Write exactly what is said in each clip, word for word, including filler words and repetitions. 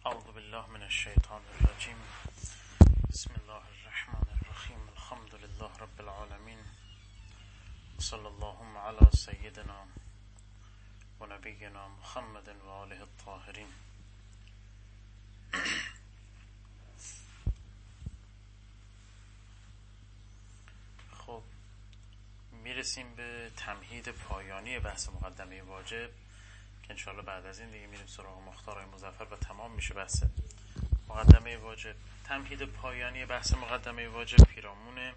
اعوذ بالله من الشیطان الرجیم. بسم الله الرحمن الرحیم. الحمد لله رب العالمین. صلی اللهم علی سیدنا و نبینا محمد و آله الطاهرین. خب میرسیم به تمهید پایانی بحث مقدمه واجب که انشاءالله بعد از این دیگه میریم سراغ مختارهای مظفر و تمام میشه بحث مقدمه واجب. تمهید پایانی بحث مقدمه واجب پیرامون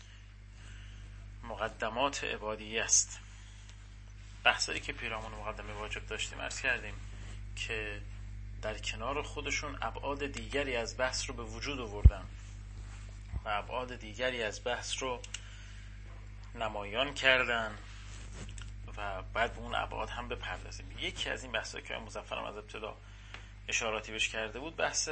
مقدمات عبادیه است. بحثایی که پیرامون مقدمه واجب داشتیم عرض کردیم که در کنار خودشون ابعاد دیگری از بحث رو به وجود آوردن و ابعاد دیگری از بحث رو نمایان کردن و بعد به اون ابعاد هم بپردازیم. یکی از این بحثایی که مظفر هم از ابتدا اشاراتی بهش کرده بود بحث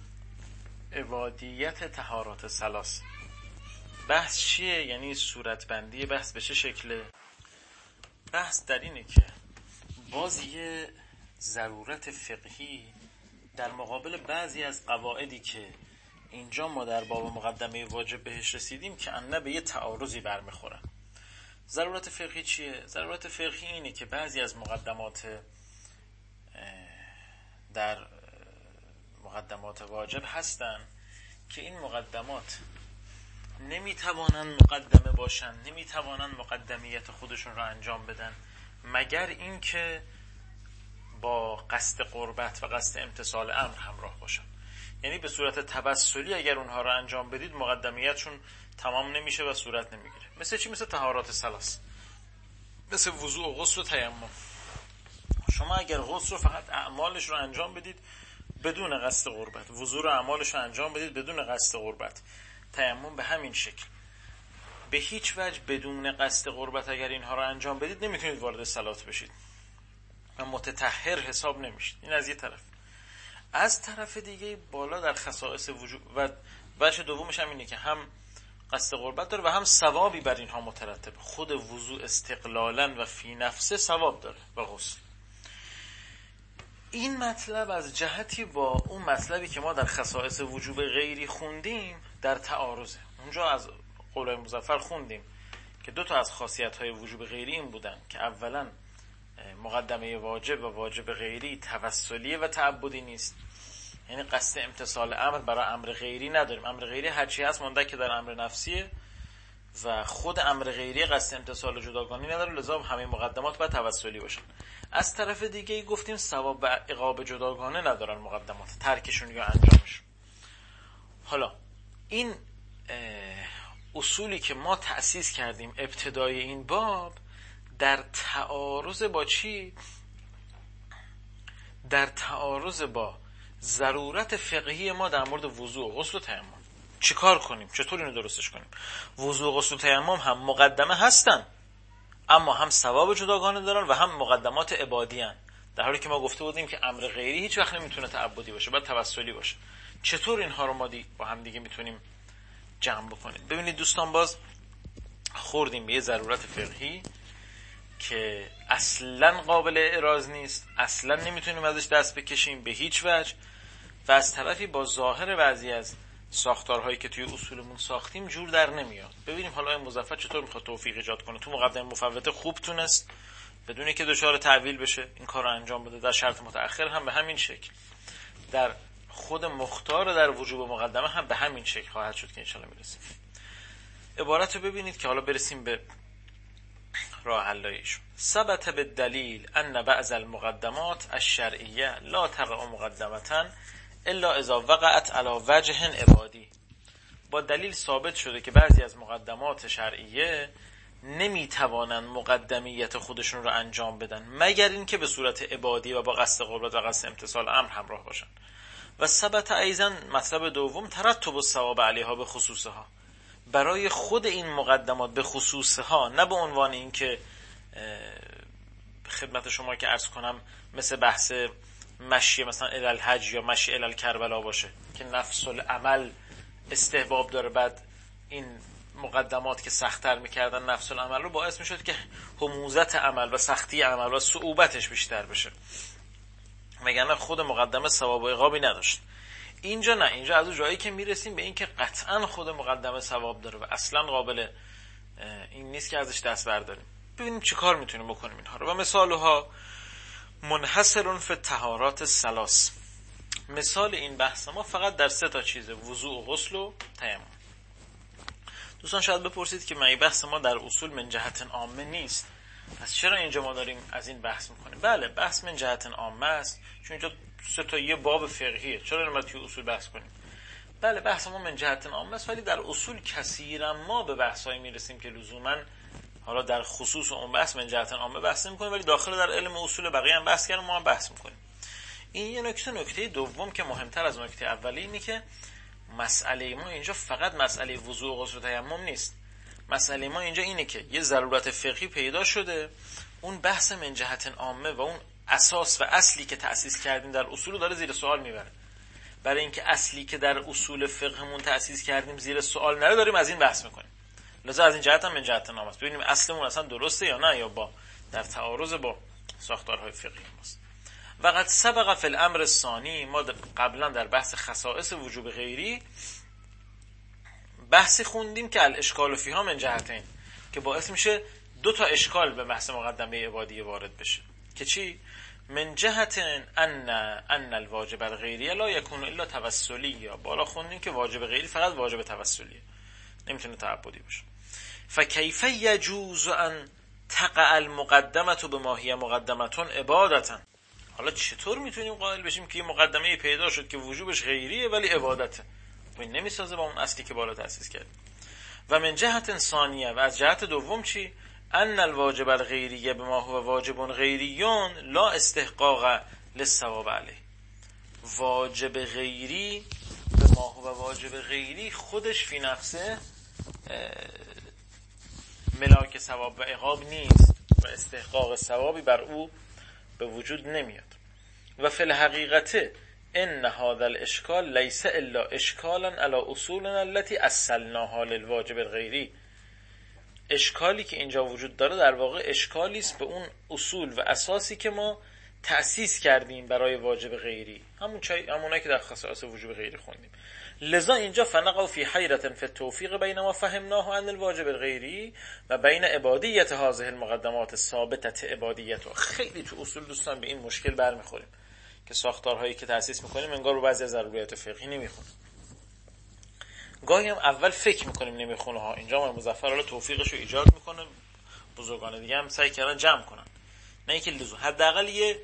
عبادیت طهارات ثلاث. بحث چیه؟ یعنی صورتبندی بحث به چه شکله؟ بحث در اینه که باز یه ضرورت فقهی در مقابل بعضی از قواعدی که اینجا ما در باب مقدمه واجب بهش رسیدیم که انه به یه تعارضی برمیخورن. ضرورت فقهی چیه؟ ضرورت فقهی اینه که بعضی از مقدمات در مقدمات واجب هستن که این مقدمات نمیتوانن مقدمه باشن، نمیتوانن مقدمیت خودشون رو انجام بدن مگر این که با قصد قربت و قصد امتثال امر همراه باشن. یعنی به صورت توسلی اگر اونها رو انجام بدید مقدمیتشون تمام نمیشه و صورت نمیگیره. مثل چی؟ مثل طهارات ثلاث، مثل وضوء و غسل و تیمم. شما اگر غسل رو فقط اعمالش رو انجام بدید بدون قصد قربت، وضوء رو اعمالش رو انجام بدید بدون قصد قربت، تیمم به همین شکل، به هیچ وجه بدون قصد قربت اگر اینها رو انجام بدید نمیتونید وارد صلات بشید و متطهر حساب نمیشید. این از یه طرف. از طرف دیگه بالا در خصائص وجود و وجه دومش هم اینه که هم قصد قربت داره و هم ثوابی بر اینها مترتب. خود وضوء استقلالا و فی نفسه ثواب داره و غسل. این مطلب از جهتی با اون مطلبی که ما در خصائص وجوب غیری خوندیم در تعارضه. اونجا از قول مظفر خوندیم که دو تا از خاصیت‌های وجوب غیری این بودن که اولا مقدمه واجب و واجب غیری توسلیه و تعبدی نیست، یعنی قصد امتثال امر برای امر غیری نداریم. امر غیری هرچی هست مانده که در امر نفسیه و خود امر غیری قصد امتثال جداگانه نداره، لذا همه مقدمات باید توسلی باشن. از طرف دیگه گفتیم ثواب و عقاب جداگانه ندارن مقدمات، ترکشون یا انجامشون. حالا این اصولی که ما تأسیس کردیم ابتدای این باب در تعارض با چی؟ در تعارض با ضرورت فقهی ما در مورد وضوء و غسل و تیمم. چی کار کنیم؟ چطور اینو درستش کنیم؟ وضوء و غسل و تیمم هم مقدمه هستن اما هم ثواب جداگانه دارن و هم مقدمات عبادی هن. در حالی که ما گفته بودیم که امر غیری هیچ وقت نمیتونه تعبدی باشه، باید توسلی باشه. چطور اینها رو ما دی با هم دیگه میتونیم جمع بکنیم؟ ببینید دوستان، باز خوردیم به یه ضرورت فقهی که اصلا قابل اعراض نیست، اصلا نمیتونیم ازش دست بکشیم به هیچ وجه و از طرفی با ظاهر بعضی از ساختارهایی که توی اصولمون ساختیم جور در نمیاد. ببینیم حالا این مظفر چطور میخواد توفیق ایجاد کنه. تو مقدمه مفوته خوب تونست بدون اینکه دچار تعویل بشه این کار رو انجام بده، در شرط متأخر هم به همین شکل، در خود مختار در وجوب مقدمه هم به همین شکل خواهد شد که انشاءالله میرسیم. عبارت رو ببینید که حالا برسیم به راه حلایشون. ثبت بالدلیل ان بعض المقدمات الشرعیه لا تقع مقدمه الا اذا وقعت على وجه عبادی. با دلیل ثابت شده که بعضی از مقدمات شرعیه نمیتوانند مقدمیت خودشون رو انجام بدن مگر اینکه به صورت عبادی و با قصد قربت و قصد امتثال امر همراه باشن. و ثبت ایضا مطلب دوم ترتب الثواب علیها به خصوصها. برای خود این مقدمات به خصوصها، نه به عنوان اینکه خدمت شما که عرض کنم مثل بحث مشی مثلا الالحج یا مشی الالکربلا باشه که نفس العمل استحباب داره، بعد این مقدمات که سخت‌تر می‌کردن نفس العمل رو باعث می‌شد که هموزت عمل و سختی عمل و صعوبتش بیشتر بشه. وگرنه خود مقدمه ثواب و عقابی نداشت. اینجا نه، اینجا از اون جایی که میرسیم به این که قطعا خود مقدمه ثواب داره و اصلا قابل این نیست که ازش دست برداریم. ببینیم چی کار میتونیم بکنیم اینها رو. و مثالها منحصر فی طهارات الثلاث. مثال این بحث ما فقط در سه تا چیزه: وضوء و غسل و تیمم. دوستان شاید بپرسید که مگه بحث ما در اصول من جهت عامه نیست، پس چرا اینجا ما داریم از این بحث میکنیم؟ بله، بحث من جهت عامه است، چون اینجا سه تا یه باب فقهیه، چرا نمی‌باید توی اصول بحث کنیم؟ بله، بحث ما من جهت عامه است، ولی در اصول کثیرا ما به بحثایی میرسیم که لزوما حالا در خصوص اون بحث من جهت عامه بحث نمی‌کنیم، ولی داخل در علم اصول بقیه هم بحث کردن، ما هم بحث می‌کنیم. این یه نکته. نکته دوم که مهمتر از نکته اولی اینه که مسئله ما اینجا فقط مسئله وضوء و غسل و تیمم نیست. مسئله ما اینجا اینه که یه ضرورت فقهی پیدا شده، اون بحث من جهت عامه و اون اساس و اصلی که تأسیس کردیم در اصول داره زیر سوال میبره. برای اینکه اصلی که در اصول فقهمون تأسیس کردیم زیر سوال نره، داریم از این بحث میکنیم. لذا از این جهت هم من جهت عامه است، ببینیم اصلمون اصلا درسته یا نه، یا با در تعارض با ساختارهای فقهی ماست. وقد سبق فی الامر الثانی، ما قبلا در بحث خصائص وجوب غیری بحثی خوندیم که الاشکال فیها من جهتین، که باعث میشه دو تا اشکال به بحث مقدمه عبادیه وارد بشه. که چی؟ من جهت ان ان الواجب الغیری لا یکون الا توسلی. یا بالا خوندیم که واجب غیری فقط واجب توسلیه، نمیتونه تعبدی باشه. فکیف یجوز ان تقع المقدمه بما هی مقدمه عبادتا. حالا چطور میتونیم قائل بشیم که یه مقدمه پیدا شد که وجوبش غیریه ولی عبادته؟ این نمیسازه با اون اصلی که بالا تأسیس کرد. و من جهت ثانیه، و از جهت دوم چی؟ ان الواجب الغیریه بما هو واجب غیریون لا استحقاق للثواب علیه. واجب غیری بما هو واجب غیری خودش فی نفسه ملاک ثواب و عقاب نیست و استحقاق ثوابی بر او به وجود نمیاد. و فی الحقیقت ان هذا الاشکال لیس الا اشکالا علی اصولنا التي اصلناها للواجب الغیری. اشکالی که اینجا وجود داره در واقع اشکالی است به اون اصول و اساسی که ما تأسیس کردیم برای واجب غیری، همون چای همونایی که در خصائص وجوب غیری خوندیم. لذا اینجا فنقوا فی حیرة فی التوفیق بین ما فهمناه عن الواجب الغیری و بین عبادیت هذه المقدمات الثابته عبادیتها. خیلی تو اصول دوستان به این مشکل برمیخوریم که ساختارهایی که تأسیس میکنیم انگار رو بعضی از ضروریات فقهی نمیخونه. گاهی هم اول فکر میکنیم نمیخونه ها، اینجا ما مظفر حالا توفیقش رو ایجاد میکنه، بزرگان دیگه هم سعی کردن جمع کنن، نه اینکه لزوم حداقل یه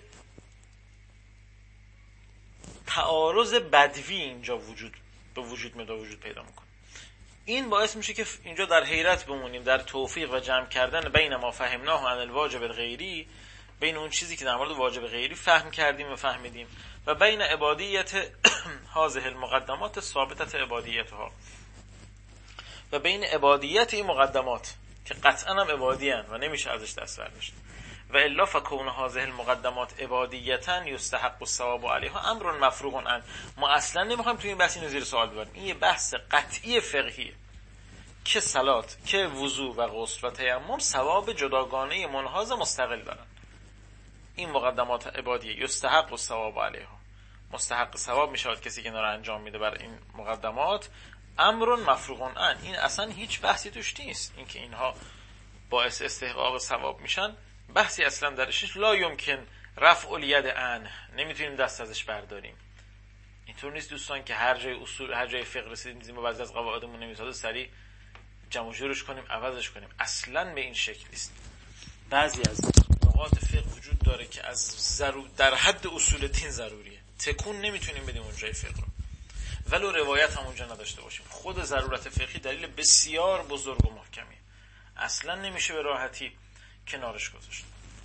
تعارض بدوی اینجا وجود به وجود میاد وجود پیدا میکنه. این باعث میشه که اینجا در حیرت بمونیم در توفیق و جمع کردن بین ما فهمناه عن الواجب الغیری، بین اون چیزی که در مورد واجب غیری فهم کردیم و فهمیدیم، و بین عبادیت هذه المقدمات ثابته عبادیتها، و بین عبادیت این مقدمات که قطعا هم عبادی هستند و نمیشه ازش دست برداشت. و الا فکون هذه المقدمات عبادیتا یستحق الثواب علیها امر مفروغ عنه. ما اصلا نمیخوایم توی این بحث اینو زیر سوال ببریم. این یه بحث قطعی فقهیه که صلات، که وضو و غسل و تیمم ثواب جداگانه منحاز مستقل دارن. این مقدمات عبادیه یستحق الثواب علیها، مستحق ثواب میشه کسی که اینا رو انجام میده بر این مقدمات. امر مفروغ عنه، این اصلا هیچ بحثی توش نیست. اینکه اینها باعث استحقاق ثواب میشن بحثی اصلا درش نیست. لا یمکن رفع الید عنه، نمیتونیم دست ازش برداریم. اینطور نیست دوستان که هر جای اصول هر جای فقه رسیدیم و بعضی از قواعدمون نمیسازه سریع جمع و جورش کنیم عوضش کنیم. اصلا به این شکل نیست. بعضی از نقاط فقه وجود داره که از ضرور در حد اصول دین ضروریه، تکون نمیتونیم بدیم اونجای فقه رو ولو روایت هم اونجا نداشته باشیم. خود ضرورت فقهی دلیل بسیار بزرگ و محکمیه، اصلا نمیشه به راحتی کنارش گذاشت.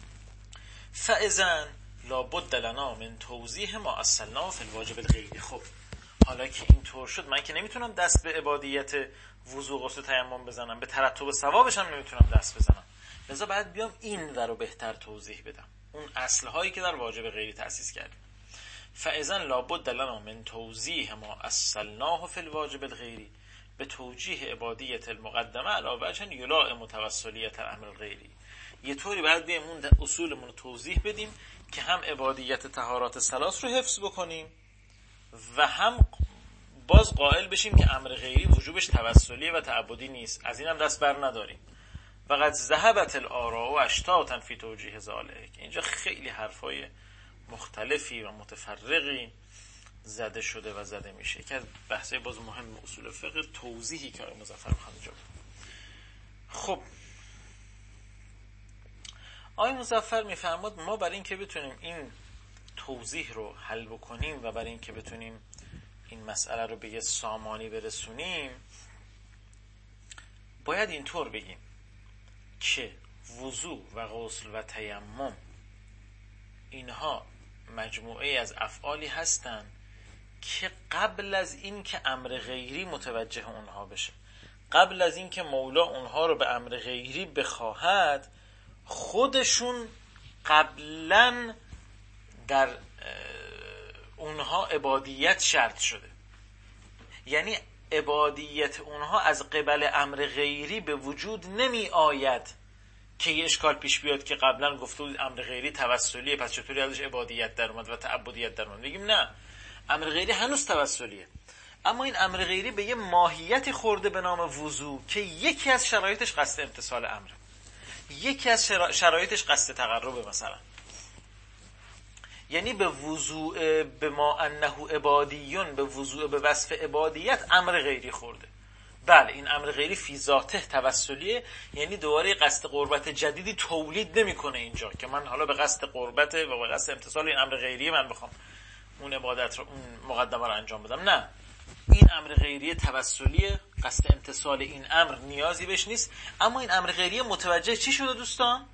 فاذا لابد لنا من توضیح ما اصلنا فی الواجب الغیری. خب حالا که اینطور شد، من که نمیتونم دست به عبادیت وضو غسل تیمم بزنم، به ترتب ثوابش هم نمیتونم دست بزنم، لذا باید بیام این رو بهتر توضیح بدم، اون اصل هایی که در واجب غیری تأسیس کردیم. فاذا لابد لنا من توضیح ما اصلناه فی الواجب الغیری به توجیه عبادیت المقدمه علی وجه یلائم توسلیت الامر الغیری. یه طوری باید بیایم اون اصولمون رو توضیح بدیم که هم عبادیت طهارات ثلاث رو حفظ بکنیم و هم باز قائل بشیم که امر غیری وجوبش توسلیه و تعبدی نیست. از اینم دست بر نداریم. فقط ذهبت الاراء و اشتاتا فی توجیه ذالک. اینجا خیلی حرفای مختلفی و متفرقی زده شده و زده میشه. یکی از بحثای باز مهم اصول فقه توضیحی که آقای مظفر میخوان اینجا. خب آقای مظفر میفرماد ما برای این که بتونیم این توضیح رو حل بکنیم و برای این که بتونیم این مسئله رو به یه سامانی برسونیم باید اینطور بگیم که وضو و غسل و تیمم اینها مجموعه از افعالی هستند که قبل از این که امر غیری متوجه اونها بشه، قبل از این که مولا اونها رو به امر غیری بخواهد، خودشون قبلا در اونها عبادیت شرط شده. یعنی عبادیت اونها از قبل امر غیری به وجود نمی آید که یه اشکال پیش بیاد که قبلا گفته بود امر غیری توسلیه، پس چطوری ازش عبادیت در اومد و تعبدیت در اومد؟ بگیم نه، امر غیری هنوز توسلیه، اما این امر غیری به یه ماهیتی خورده به نام وضو که یکی از شرایطش قصد امتثال امره، یکی از شرایطش قصد تقربه مثلا. یعنی به وضوء به ما انه عبادیون، به وضوء به وصف عبادیت امر غیری خورده. بله این امر غیری فی ذاته توسلیه، یعنی دوباره قصد قربت جدیدی تولید نمیکنه اینجا که من حالا به قصد قربت و به قصد امتثال این امر غیری من بخوام اون عبادت رو، اون مقدمه رو انجام بدم. نه، این امر غیری توسلیه، قصد امتثال این امر نیازی بهش نیست. اما این امر غیری متوجه چی شده دوستان؟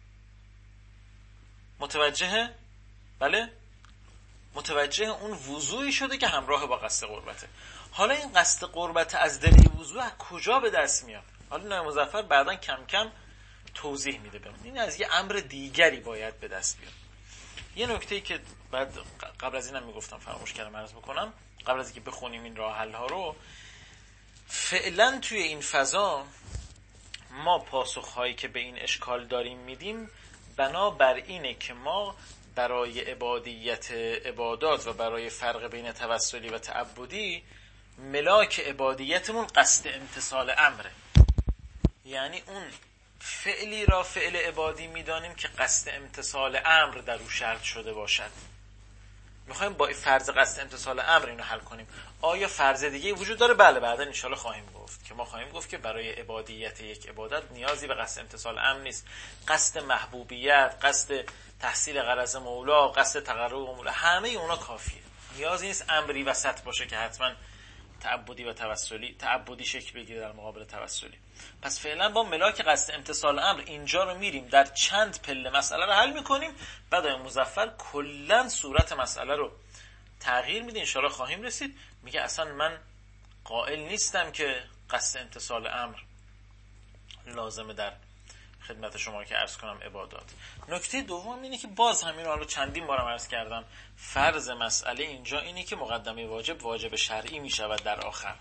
متوجه بله متوجه اون وضوعی شده که همراه با قصد قربته. حالا این قصد قربت از دل وضوع از کجا به دست میاد؟ حالا نایب مظفر بعداً کم کم توضیح میده بهمون. این از یه امر دیگری باید به دست بیاد. یه نکته‌ای که بعد قبل از اینم میگفتم فراموش کردم عرض بکنم، قبل از اینکه بخونیم این راه حل ها رو، فعلا توی این فضا ما پاسخهایی که به این اشکال داریم میدیم بنابر اینه که ما برای عبادیت عبادات و برای فرق بین توسلی و تعبدی ملاک عبادیتمون قصد امتثال امره. یعنی اون فعلی را فعل عبادی میدانیم که قصد امتثال امر در او شرط شده باشد. میخوایم با فرض قصد امتثال امر اینو حل کنیم. آیا فرض دیگه وجود داره؟ بله بعدا انشالله خواهیم گفت که ما خواهیم گفت که برای عبادیت یک عبادت نیازی به قصد امتثال امر نیست. قصد محبوبیت، قصد تحصیل غرض مولا، قصد تقرب مولا، همه اونا کافیه. نیازی نیست امری وسط باشه که حتما تعبدی و توسلی، تعبدی شکل بگیره در مقابل توسلی. پس فعلا با ملاک قصد امتثال امر اینجا رو میریم در چند پله مسئله رو حل میکنیم. بعد آقای مظفر کلا صورت مسئله رو تغییر میده، انشاءالله خواهیم رسید. میگه اصلا من قائل نیستم که قصد امتثال امر لازمه در خدمت شما که عرض کنم عبادات. نکته دوم اینه که باز همین رو چندین بارم عرض کردم، فرض مسئله اینجا اینه که مقدمه واجب واجب شرعی میشود در آخر.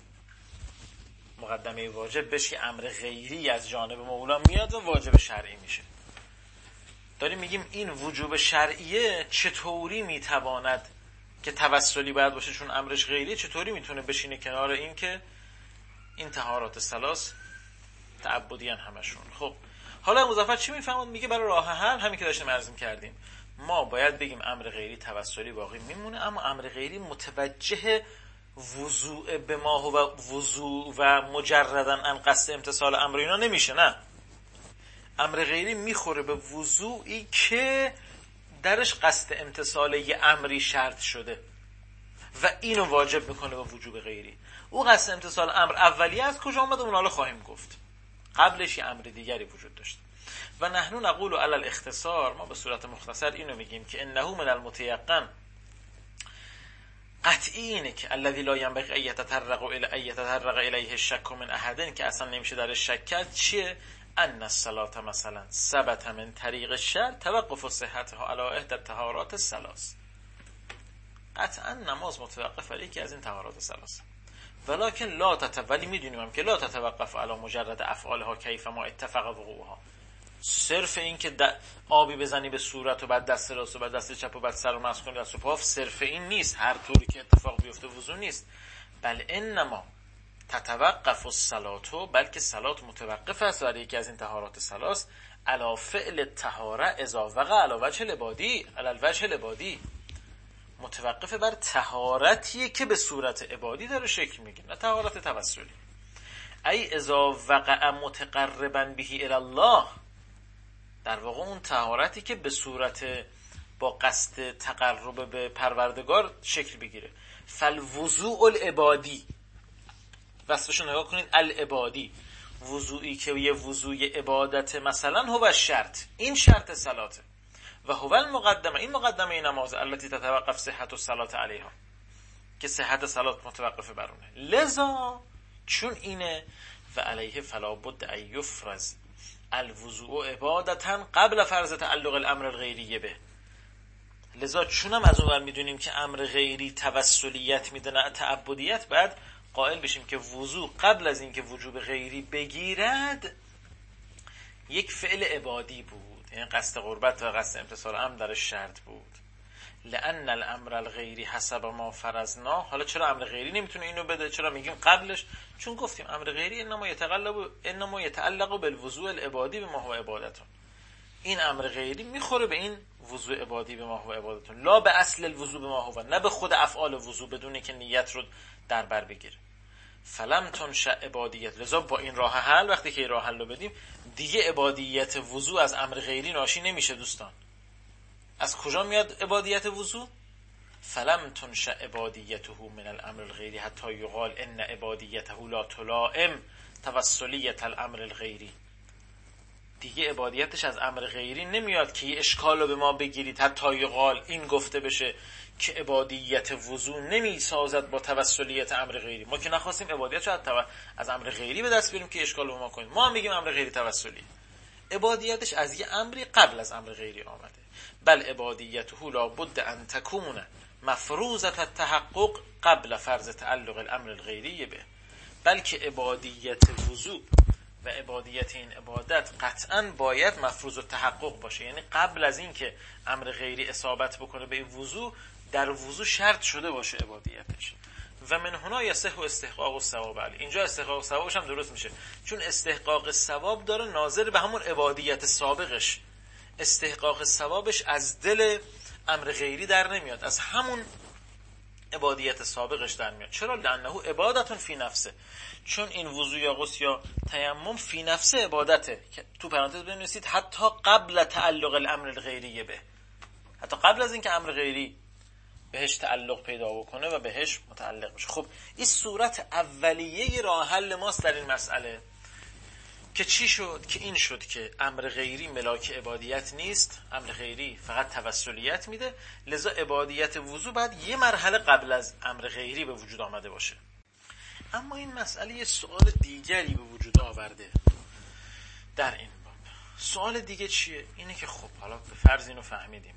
مقدمه واجب بشه امر غیری از جانب مولا میاد و واجب شرعی میشه. داریم میگیم این وجوب شرعیه چطوری میتواند که توسلی باید باشه چون امرش غیریه، چطوری میتونه بشینه کنار این که این طهارات ثلاث تعبدیان همشون. خب حالا مظفر چی میفهمد؟ میگه برای راه حل همین که داشتیم عرض کردیم، ما باید بگیم امر غیری توسلی باقی میمونه، اما امر غیری متوجه وضوع به ما و وضوع و مجرداً ان قصد امتثال امر اینا نمیشه. نه، امر غیری میخوره به وضوعی که درش قصد امتثال یه امری شرط شده و اینو واجب میکنه به وجوب غیری. او قصد امتثال امر اولیه از کجا اومده اون حالا خواهیم گفت. قبلش یه امر دیگری وجود داشت. و نحن نقول علی الاختصار، ما به صورت مختصر اینو میگیم که انه من المتیقن، قطعی اینه که الذی لا ينبغي ان يتطرق الى ان يتطرق الیه الشک من احد، که اصلا نمیشه درش شک کرد. چیه؟ ان الصلاه مثلا ثبت من طریق الشرع توقف صحتها علی احدى الطهارات الثلاث. قطعا نماز متوقف علی یکی از این طهارات الثلاث، ولکن لا تت ولی میدونیم هم که لا تتوقف علی مجرد افعالها کیف ما اتفق وقوعها. صرف این که آبی بزنی به صورت و بعد دست راست و بعد دست چپ و بعد سر و مسخ کنی دست و پا، صرف این نیست، هر طوری که اتفاق بیفته وضو نیست. بل انما تتوقف الصلاة، بلکه صلات متوقف است برای یکی از این طهارات ثلاث، علی فعل الطهاره اذا وقع علی وجه العبادی، علی الوجه العبادی، متوقف بر طهارتیه که به صورت عبادی داره شکل میگیره، نه طهارت توسلی. ای اذا وقع متقربا به الی الله، در واقع اون طهارتی که به صورت با قصد تقرب به پروردگار شکل بگیره. فالوضوء العبادی، وصفش رو نگاه کنید، العبادی، وضوئی که یه وضوء عبادت مثلا هو شرط، این شرط صلاته، و هو المقدمه، این مقدمه نماز التي تتوقف صحت الصلاه علیها، که صحت صلات متوقفه بر اونه. لذا چون اینه و علیه فلا بد ان یفرض الوضوء عبادتا قبل فرض تعلق الامر الغیری به، لذا چونم از اون ور میدونیم که امر غیری توسلیت میده نه تعبدیت، بعد قائل بشیم که وضوء قبل از اینکه وجوب غیری بگیرد یک فعل عبادی بود، یعنی قصد قربت و قصد امتثال امر درش شرط بود. لان الامر الغیری حسب ما فرضنا، حالا چرا امر غیری نمیتونه اینو بده؟ چرا میگیم قبلش؟ چون گفتیم امر غیری انما یتعلق انما یتعلق بالوضوء العبادی بما هو عبادتون، این امر غیری میخوره به این وضوء عبادی به ما هو عبادتون، لا به اصل الوضوء به ما هو، نه به خود افعال وضوء بدون که نیت رو در بر بگیره. فلم تنشأ عبادیت، لذا با این راه حل وقتی که این راه حل رو بدیم دیگه عبادیت وضوء از امر غیری ناشی نمیشه. دوستان از کجا میاد عبادیت وضوء؟ فلم تنشأ عبادیته من الامر الغیری حتی یقال ان عبادیته لا تلائم توسلیت الامر الغیری، دیگه عبادیتش از امر غیری نمیاد که یه اشکال رو به ما بگیرید حتی یقال این گفته بشه که عبادیت وضوء نمی سازد با توسلیت امر غیری. ما که نخواستیم عبادیت رو از امر غیری به دست بیاریم که اشکال رو ما کنیم، ما هم میگیم امر غیری توسلی، عبادیتش از یه امری قبل از امر غیری آمده. بل عبادیته لا بد ان تکون مفروضه التحقق قبل فرض تعلق الامر الغیری به، بلکه عبادیت وضوء و عبادیت این عبادت قطعاً باید مفروض التحقق باشه، یعنی قبل از این که امر غیری اصابت بکنه به وضوء، در وضوء شرط شده باشه عبادیتش. و من هنا یصح استحقاق الثواب علی، اینجا استحقاق الثوابش هم درست میشه، چون استحقاق الثواب داره ناظر به همون عبادیت سابقش، استحقاق ثوابش از دل امر غیری در نمیاد، از همون عبادیت سابقش در میاد. چرا؟ لانه عبادتون فی نفسه، چون این وضو یا غسل یا تیمم فی نفسه عبادته، تو پرانتز بنویسید حتی قبل تعلق الامر الغیری به، حتی قبل از اینکه امر غیری بهش تعلق پیدا بکنه و بهش متعلق بشه. خب این صورت اولیه راه حل ماست در این مسئله که چی شد؟ که این شد که امر غیری ملاک عبادیت نیست، امر غیری فقط توسلیت میده، لذا عبادیت وضو باید یه مرحله قبل از امر غیری به وجود آمده باشه. اما این مسئله یه سوال دیگری به وجود آورده در این باب. سوال دیگه چیه؟ اینه که خب حالا به فرض اینو فهمیدیم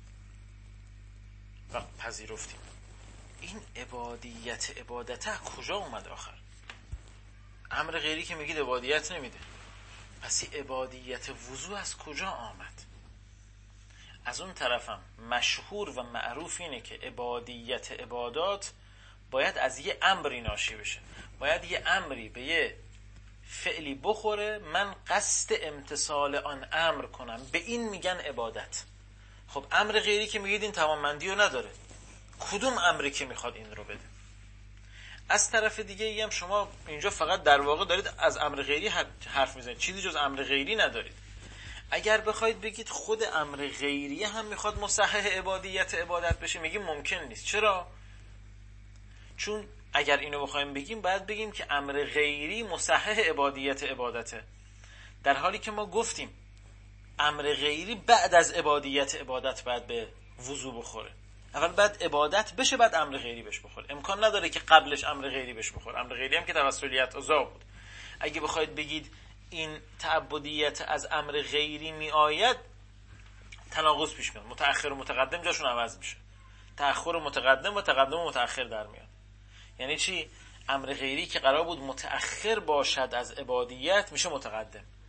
و پذیرفتیم، این عبادیت عبادت کجا اومد آخر؟ امر غیری که میگید عبادیت نمیده، پس این عبادیت وضو از کجا آمد؟ از اون طرفم مشهور و معروف اینه که عبادیت عبادات باید از یه امری ناشی بشه، باید یه امری به یه فعلی بخوره من قصد امتثال آن امر کنم، به این میگن عبادت. خب امر غیری که میگید این توانمندی رو نداره، کدوم امری که میخواد این رو بده؟ از طرف دیگه ای هم شما اینجا فقط در واقع دارید از امر غیری حرف میزنید، چیزی جز امر غیری ندارید. اگر بخواید بگید خود امر غیری هم میخواد مصحح عبادیت عبادت بشه، میگیم ممکن نیست. چرا؟ چون اگر اینو بخوایم بگیم باید بگیم که امر غیری مصحح عبادیت عبادته، در حالی که ما گفتیم امر غیری بعد از عبادیت عبادت باید به وضو بخوره، اول بعد عبادت بشه بعد امر غیری بهش بخوره، امکان نداره که قبلش امر غیری بهش بخوره. امر غیری هم که توسلیت عضا بود. اگه بخواید بگید این تعبدیت از امر غیری می آید، تناقض پیش میاد، متأخر و متقدم جاشون عوض میشه، تأخر و متقدم و تقدم و متأخر در میاد. یعنی چی؟ امر غیری که قرار بود متأخر باشد از عبادیت میشه متقدم،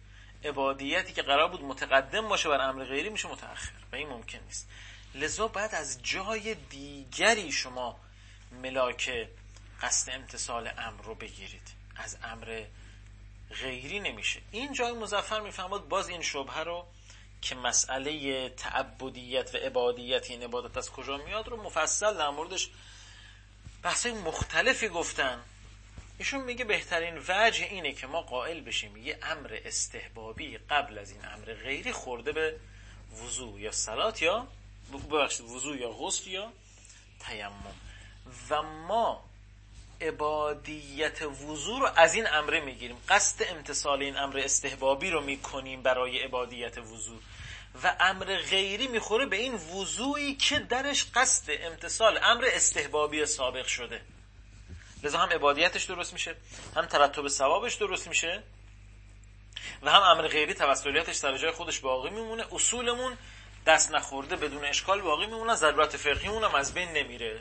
عبادیتی که قرار بود متقدم باشه بر امر غیری میشه متأخر و این ممکن نیست. لذا بعد از جای دیگری شما ملاک قصد امتثال امر رو بگیرید، از امر غیری نمیشه. این جای مظفر میفهمد باز این شبهه رو که مسئله تعبدیت و عبادیت، این عبادت از کجا میاد رو مفصل در موردش بحثای مختلفی گفتن. ایشون میگه بهترین وجه اینه که ما قائل بشیم یه امر استحبابی قبل از این امر غیری خورده به وضو یا صلات یا ببخشید وضو یا غسل یا تیمم و ما عبادیت وضو رو از این امر میگیریم، قصد امتثال این امر استحبابی رو میکنیم برای عبادیت وضو و امر غیری میخوره به این وضویی که درش قصد امتثال امر استحبابی سابق شده. لذا هم عبادیتش درست میشه، هم ترتب ثوابش درست میشه و هم امر غیری توسلیتش سر جای خودش باقی میمونه. اصولمون دست نخورده بدون اشکال باقی میمونه، ضرورت فقهیمون هم از بین نمیره.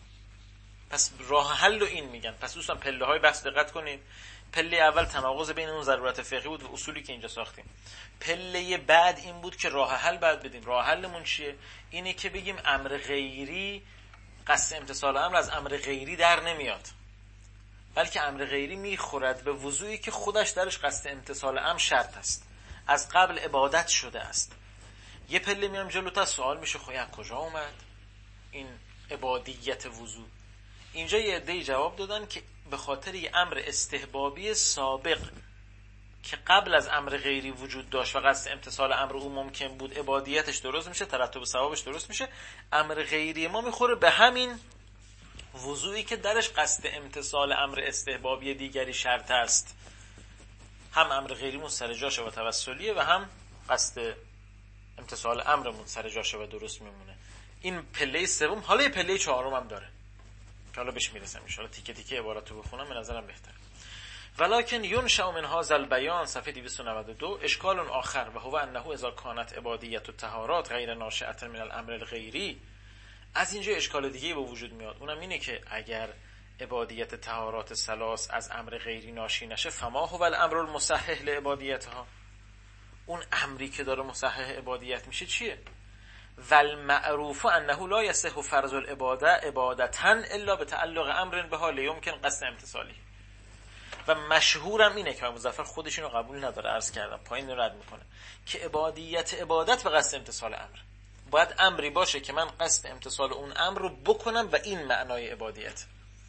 پس راه حل رو این میگن. پس دوستان پله های بحث دقت کنید. پله اول تناقض بین اون ضرورت فقهی بود و اصولی که اینجا ساختیم. پله بعد این بود که راه حل بعد بدیم. راه حلمون چیه؟ اینه که بگیم امر غیری، قصد امتثال امر از امر غیری در نمیاد، بلکه امر غیری میخورد به وضوعی که خودش درش قصد امتثال امر شرط است، از قبل عبادت شده است. یه پله میام جلوتر، سوال میشه خب از کجا اومد این عبادیت وضو؟ اینجا یه عده‌ای جواب دادن که به خاطر یه امر استحبابی سابق که قبل از امر غیری وجود داشت و قصد امتثال امر او ممکن بود، عبادیتش درست میشه، ترتب ثوابش درست میشه. امر غیری ما میخوره به همین وضوعی که درش قصد امتثال امر استحبابی دیگری شرط است. هم امر غیریمون سر جاشه و توسلیه و هم قصد امتثال امرمون سر جاشه و درست میمونه. این پله سوم. حالا یه پله چهارم هم داره که حالا بهش میرسم ان شاء الله. تیکه تیکه عباراتو بخونم به نظرم بهتره. ولکن ینشأ من هذا البیان صفحه دویست و نود و دو اشکال آخر و هو انه اذا كانت عبادیت الطهارات غیر ناشئه من الامر الغیری. از اینجا اشکال دیگه به وجود میاد، اونم اینه که اگر عبادیت طهارات ثلاث از امر غیری ناشی نشه، فما هو الامر المصحح لعبادیتها، اون امری که داره مصحح عبادیت میشه چیه؟ والمعروف انه لا یصح فرض العباده عبادتا الا بتعلق امر بها لیمکن قصد امتثالی. و مشهورم اینه که مظفر خودش اینو قبول نداره، عرض کردم پایین رد میکنه که عبادیت عبادت به قصد امتثال امر، باید امری باشه که من قصد امتثال اون امر رو بکنم و این معنای عبادیت.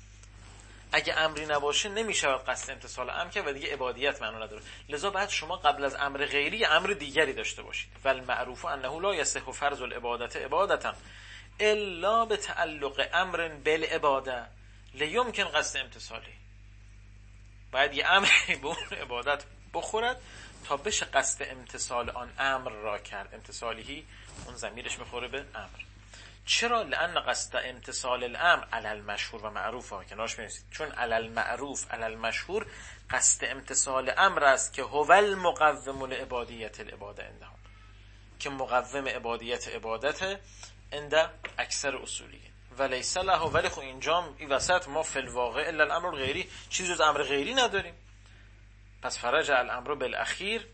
اگه امری نباشه نمیشه قصد امتثال امر که و دیگه عبادیت معنا نداره. لذا بعد شما قبل از امر غیری امر دیگری داشته باشید. والمعروف انه لا یصح فرض العبادت عبادتا الا بتعلق امر بالعباده لیمکن قصد امتثالی. باید یه امری به اون عبادت بخورد تا بشه قصد امتثال آن امر را کرد. امتثالیه اون ضمیرش میخوره به امر. چرا؟ لأن قصد امتثال الامر علی المشهور و معروف ها کنارش بنویسید، چون علی المعروف علی المشهور قصد امتثال امر است که هو المقوم لعبادیت العباده عندهم، که مقوم عبادیت عبادت عند اکثر اصولیه. ولیس له، ولی خب اینجا این وسط ما فی الواقع الا الامر الغیری، چیزی جز امر غیری نداریم. پس فرج الامر بالاخیر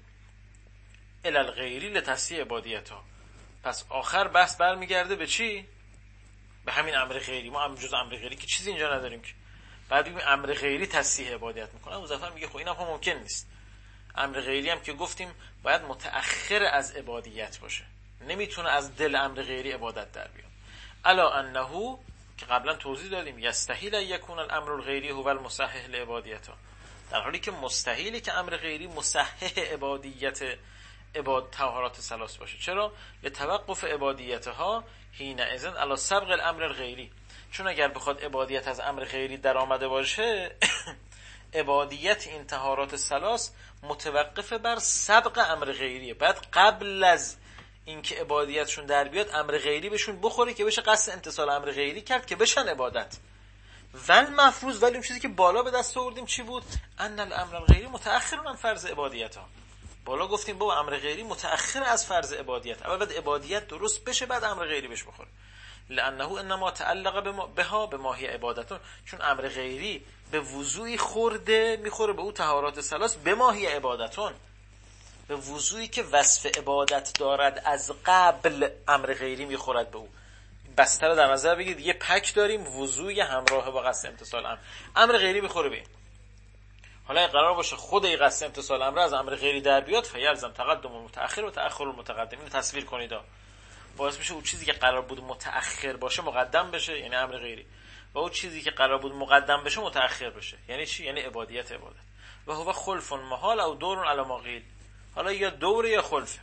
الی الغیری لتصحیح عبادیتها. پس آخر بحث برمیگرده به چی؟ به همین امر غیری. ما هم جز امر غیری که چیزی اینجا نداریم که بعد بگیم امر غیری تصحیح عبادیت میکنه. مظفر میگه خب اینم هم ممکن نیست. امر غیری هم که گفتیم باید متأخر از عبادیت باشه، نمیتونه از دل امر غیری عبادت در بیاد. الا انه که قبلا توضیح دادیم یستحیل یکون الامر الغیری هو المصحح لعبادیتها، در حالی که مستحیله که امر غیری مصحح عبادیت عباد طهارات ثلاث باشه. چرا؟ لتوقف عبادیتها حین اذن علی سبق الامر الغیری، چون اگر بخواد عبادیت از امر غیری در آمده باشه عبادیت این طهارات ثلاث متوقف بر سبق امر غیریه. بعد قبل از اینکه عبادیتشون در بیاد امر غیری بهشون بخوره که بشه قصد امتثال امر غیری کرد که بشن عبادت. ول مفروض، ولی اون چیزی که بالا به دست آوردیم چی بود؟ ان الامر الغیری متأخر عن فرض عبادیتها. بالا گفتیم بابا امر غیری متأخر از فرض عبادیت، اول بعد عبادیت درست بشه بعد امر غیری بهش بخوره. لانه انما تعلق بها به ماهی عبادتون، چون امر غیری به وضوعی خورده میخوره به او طهارات ثلاث به ماهی عبادتون. به وضوعی که وصف عبادت دارد از قبل امر غیری میخورد به او. بسته رو در نظر بگید، یه پک داریم وضوعی همراه با قصد امتثال امر، امر غیری میخوره به این. حالا قرار باشه خود این قصد امتثال امر از امر غیری در بیاد، فیلزم تقدم المتأخر و تأخر المتقدم. اینو تصویر کنید، باعث میشه اون چیزی که قرار بود متأخر باشه مقدم بشه، یعنی امر غیری، و اون چیزی که قرار بود مقدم بشه متأخر بشه. یعنی چی؟ یعنی عبادیت عبادت. و هو خلف محال او دور علی ما قیل. حالا یا دور یا خلف.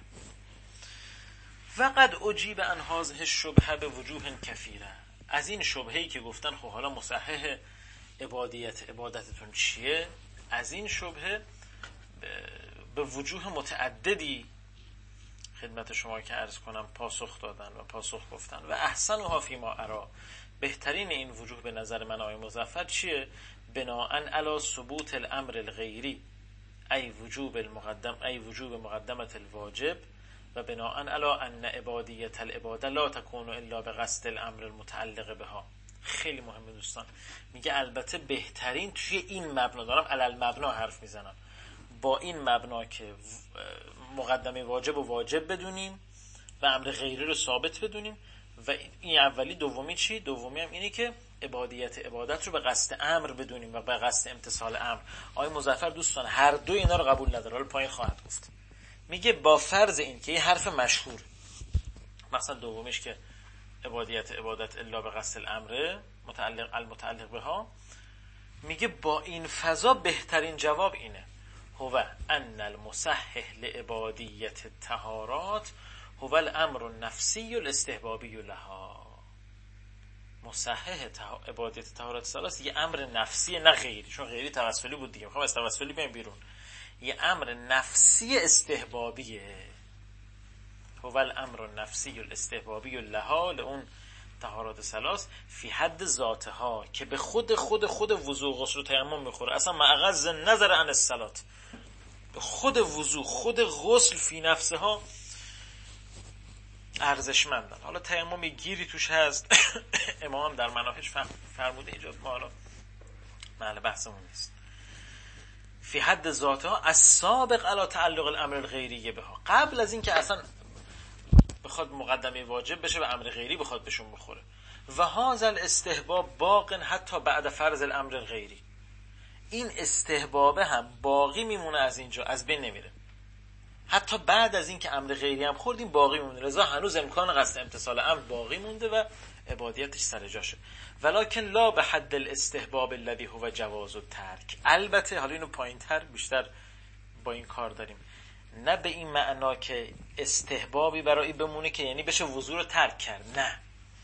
وقد اجیب عن هذه الشبهه به وجوه کثیره. از این شبهه‌ای که گفتن خب حالا مصحح عبادیت عبادتتون چیه، از این شبهه به وجوه متعددی خدمت شما که عرض کنم پاسخ دادن و پاسخ گفتن. و احسنها فیما ارا، بهترین این وجوه به نظر من آقای مظفر چیه؟ بناءً علی ثبوت الامر الغیری ای وجوب المقدم ای وجوب مقدمت الواجب و بناءً علی ان عبادیت العباده لا تکون الا به قصد الامر المتعلق بها. خیلی مهمه دوستان. میگه البته بهترین توی این مبنا، دارم علل مبنا حرف میزنم، با این مبنا که مقدمه واجب و واجب بدونیم و امر غیری رو ثابت بدونیم. و این اولی. دومی چی؟ دومی هم اینه که عبادیت عبادت رو به قصد امر بدونیم و به قصد امتثال امر. آقای مظفر دوستان هر دو اینا رو قبول نداره، حالا پایین خواهد گفت. میگه با فرض این که این حرف مشهور، مثلا دومیش که عبادیت عبادت الا به قصد الامر متعلق المتعلق بها، میگه با این فضا بهترین جواب اینه: هو ان المصحح لعبادیت الطهارات هو الامر النفسی الاستحبابی لها. مصحح عبادیت طهارت ثلاث یه امر نفسی، نه غیری، چون غیری توسلی بود دیگه، میخوام از توسلی بیایم بیرون. یه امر نفسی استحبابیه. هو الامر النفسی الاستحبابی لها، لون طهارات ثلاث فی حد ذاتها، که به خود خود خود وضوء غسل و تیمم میخوره، اصلا معغض نظر عن الصلاة. به خود وضوء، خود غسل فی نفسها ارزشمندن. حالا تیمم گیری توش هست امام در مناهج فرموده، اینجا ما حالا محل بحثمون نیست. فی حد ذاتها از سابق علی تعلق الامر الغیری بها، قبل از این که اصلا بخواد مقدمه واجب بشه به امر غیری بخواد بهشون بخوره. و هذا الاستحباب باق حتی بعد فرض الامر الغیری. این استحبابه هم باقی میمونه، از اینجا از بین نمیره، حتی بعد از این که امر غیری هم خوردیم باقی مونده. لذا هنوز امکان قصد امتثال امر باقی مونده و عبادیتش سر جاشه. ولکن لا به حد الاستحباب الذی هو جواز الترک. البته حالا اینو پایین‌تر بیشتر با این کار داریم، نه به این معنا که استحبابی برای بمونه که یعنی بشه وضو رو ترک کرد، نه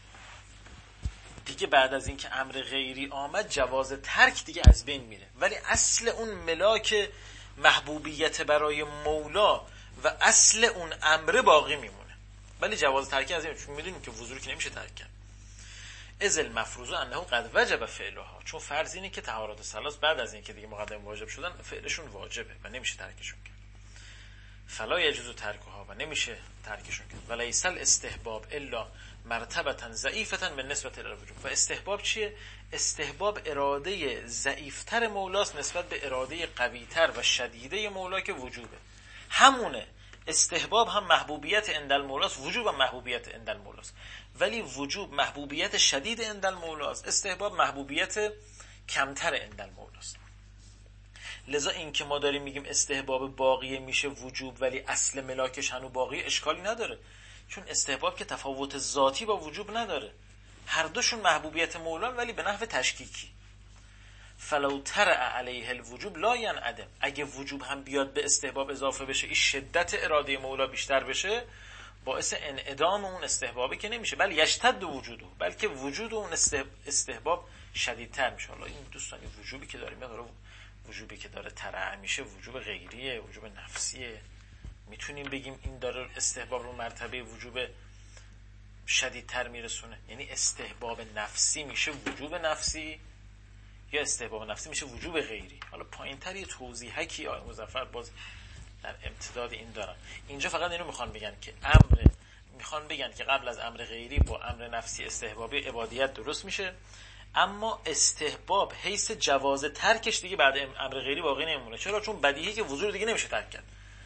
دیگه بعد از این که امر غیری آمد جواز ترک دیگه از بین میره. ولی اصل اون ملاک محبوبیت برای مولا و اصل اون امر باقی میمونه، ولی جواز ترک از این، چون میدونیم که وضو رو که نمیشه ترک کرد. از المفروض انه قد وجب فعلها، چون فرض اینه که طهارات ثلاث بعد از این که دیگه مقدم واجب شدن فعلشون واجبه و نمیشه ترکشون کرد. فلا یجوز ترکها، و نمیشه ترکشون کرد. ولیس الاستحباب الا مرتبه ضعیفه بالنسبه الی الوجوب. و استحباب چیه؟ استحباب اراده ضعیفتر مولاست نسبت به اراده قویتر و شدیده مولا که وجوبه. همونه، استحباب هم محبوبیت عند المولاست، وجوب هم محبوبیت عند المولاست. ولی وجوب محبوبیت شدید عند المولاست، استحباب محبوبیت کمتر عند المولاست. لذا این که ما داریم میگیم استحباب باقی میشه وجوب ولی اصل ملاکش هنو باقی، اشکالی نداره، چون استحباب که تفاوت ذاتی با وجوب نداره، هر دوشون محبوبیت مولا ولی به نحو تشکیکی. فلو ترع علیه الوجوب لا ینعدم، اگه وجوب هم بیاد به استحباب اضافه بشه، این شدت اراده مولا بیشتر بشه، باعث انعدام اون استحبابی که نمیشه، بل یشتد وجوده، بلکه وجود اون استحباب شدیدتر میشه. حالا این دوستان این وجوبی که داریم داره وجوبی که داره ترع میشه وجوب غیریه، وجوب نفسیه. میتونیم بگیم این داره استحباب رو مرتبه وجوب شدیدتر میرسونه، یعنی استحباب نفسی میشه وجوب نفسی یا استحباب نفسی میشه وجوب غیری. حالا پایین‌تر یه توضیحی آقای مظفر باز در امتداد این دارن. اینجا فقط اینو میخوان بگن که امر میخوان بگن که قبل از امر غیری با امر نفسی استحبابی عبادیت درست میشه، اما استحباب حیث جواز ترکش دیگه بعد امر غیری باقی نمیمونه. چرا؟ چون بدیهی که وضو دیگه نمیشه ترک کرد.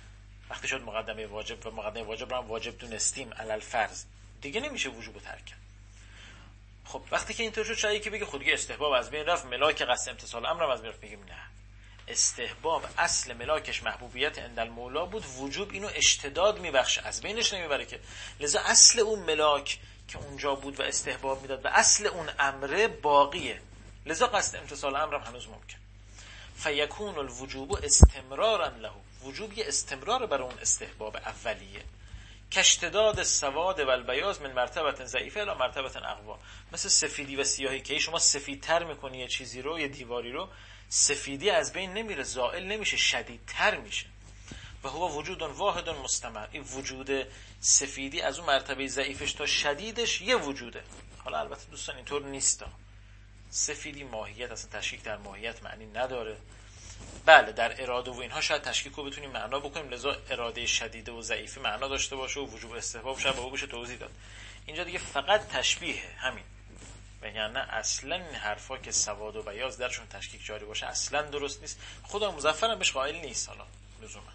وقتی شد مقدمه واجب و مقدمه واجب رو هم واجب دونستیم علل فرض، دیگه نمیشه وجوب رو ترک کرد. خب وقتی که اینطور شد شاید که بگه خود دیگه استحباب از بین رفت، ملاک قصد امتصال امر هم از بین رفت. میگیم نه، استحباب اصل ملاکش محبوبیت عند المولا بود، وجوب اینو اشتداد میبخشه، از بینش نمیبره که. لذا اصل اون ملاک که اونجا بود و استحباب میداد و اصل اون امره باقیه، لذا قصد امتصال امر هم هنوز ممکن. فیکون الوجوب استمرارا له، وجوب یه استمرار برای اون استحباب اولیه. کاشتداد السواد و البیاض من مرتبه ضعیفه الی مرتبه اقوا، مثل سفیدی و سیاهی که شما سفیدتر میکنی یه چیزی رو، یه دیواری رو، سفیدی از بین نمیره، زائل نمیشه، شدیدتر میشه. و هو وجود واحد مستمر، این وجود سفیدی از اون مرتبه ضعیفش تا شدیدش یه وجوده. حالا البته دوستان اینطور نیستا، سفیدی ماهیت اصلا تشکیک در ماهیت معنی نداره. بله در اراده و اینها شاید تشکیک رو بتونیم معنا بکنیم، لذا اراده شدیده و ضعیفی معنا داشته باشه و وجوب استحباب شاید به بشه توضیح داد. اینجا دیگه فقط تشبیه همین، وگرنه اصلا این حرفا که سواد و بیاض درشون تشکیک جاری باشه اصلا درست نیست. خدا مظفرم بهش قائل نیست، حالا لزوما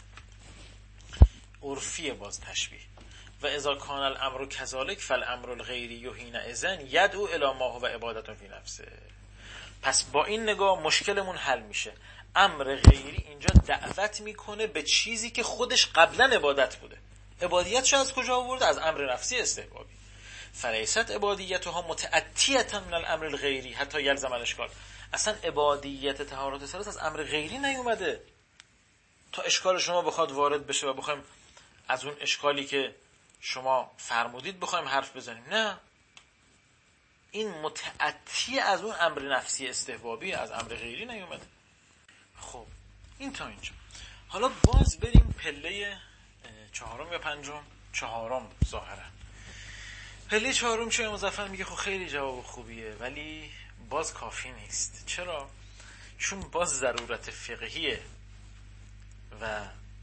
عرفی باز تشبیه. و اذا کان الامر کذالک فالامر الغیری حین اذن یدعو الی ما هو عبادت فی نفسه. پس با این نگاه مشکلمون حل میشه. امر غیری اینجا دعوت میکنه به چیزی که خودش قبلا عبادت بوده. عبادیتش از کجا آورده؟ از امر نفسی استحبابی. فلیست عبادیتها متأتیة من الامر الغیری حتی یلزم الاشکال. اصلا عبادیت طهارت ثلاث از امر غیری نیومده تا اشکال شما بخواد وارد بشه و بخوایم از اون اشکالی که شما فرمودید بخوایم حرف بزنیم. نه، این متأتی از اون امر نفسی استحبابی، از امر غیری نیومده. خب این تا اینجا. حالا باز بریم پله چهارم یا پنجم؟ چهارم ظاهرا. پله چهارم چه مظفر میگه خب خیلی جواب خوبیه ولی باز کافی نیست. چرا؟ چون باز ضرورت فقهیه و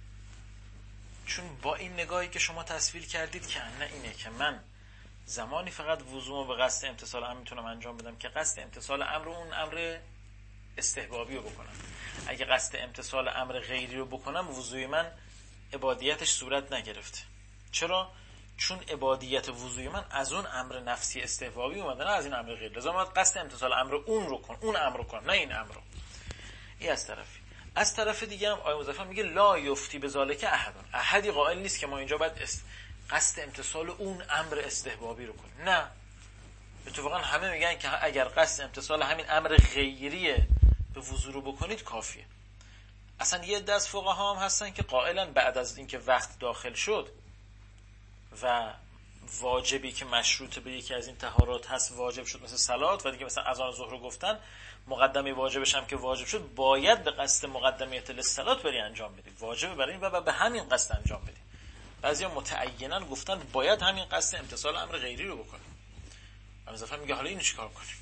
چون با این نگاهی که شما تصویر کردید که نه اینه که من زمانی فقط وضوء به قصد امتصال امر میتونم انجام بدم که قصد امتصال امر اون امر استحبابی رو بکنم. اگه قصد امتصال امر غیری رو بکنم وضوء من عبادیتش صورت نگرفته. چرا؟ چون عبادیت وضوء من از اون امر نفسی استحبابی اومده، نه از این امر غیری. لازم باید قصد امتصال امر اون رو کن، اون امر رو کن، نه این امر رو. این از طرفی. از طرف دیگه هم آیه مظفر میگه لا یفتی بذالک احد، احدی قائل نیست که ما اینجا باید است... قصد امتصال اون امر استحبابی رو کنیم. نه، اتفاقا همه میگن که اگر قصد امتصال همین امر غیریه به وضو رو بکنید کافیه. اصلا یه دست فقها هم هستن که قائلن بعد از اینکه وقت داخل شد و واجبی که مشروط به یکی از این طهارات هست واجب شد، مثل صلات و دیگه مثلا اذان ظهر رو گفتن مقدمه واجبش هم که واجب شد باید به قصد مقدمه للصلات بری انجام بدی، واجب برای این و به همین قصد انجام بدی. بعضیا متعینا گفتن باید همین قصد امتصال امر غیری رو بکنیم. مظفر میگه حالا اینو چیکار کنیم؟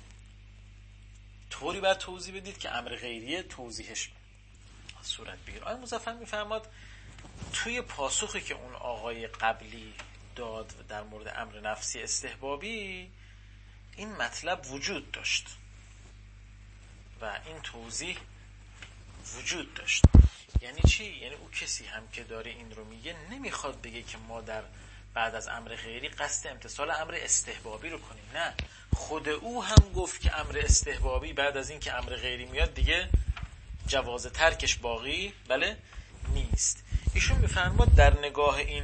طوری باید توضیح بدید که امر غیریه توضیحش صورت بگیره. آقای مظفر میفرماد توی پاسخی که اون آقای قبلی داد در مورد امر نفسی استحبابی این مطلب وجود داشت و این توضیح وجود داشت. یعنی چی؟ یعنی او کسی هم که داره این رو میگه نمیخواد بگه که ما در بعد از امر غیری قصد امتصال امر استحبابی رو کنیم. نه، خود او هم گفت که امر استحبابی بعد از این که امر غیری میاد دیگه جواز ترکش باقی بله نیست. ایشون میفرماد در نگاه این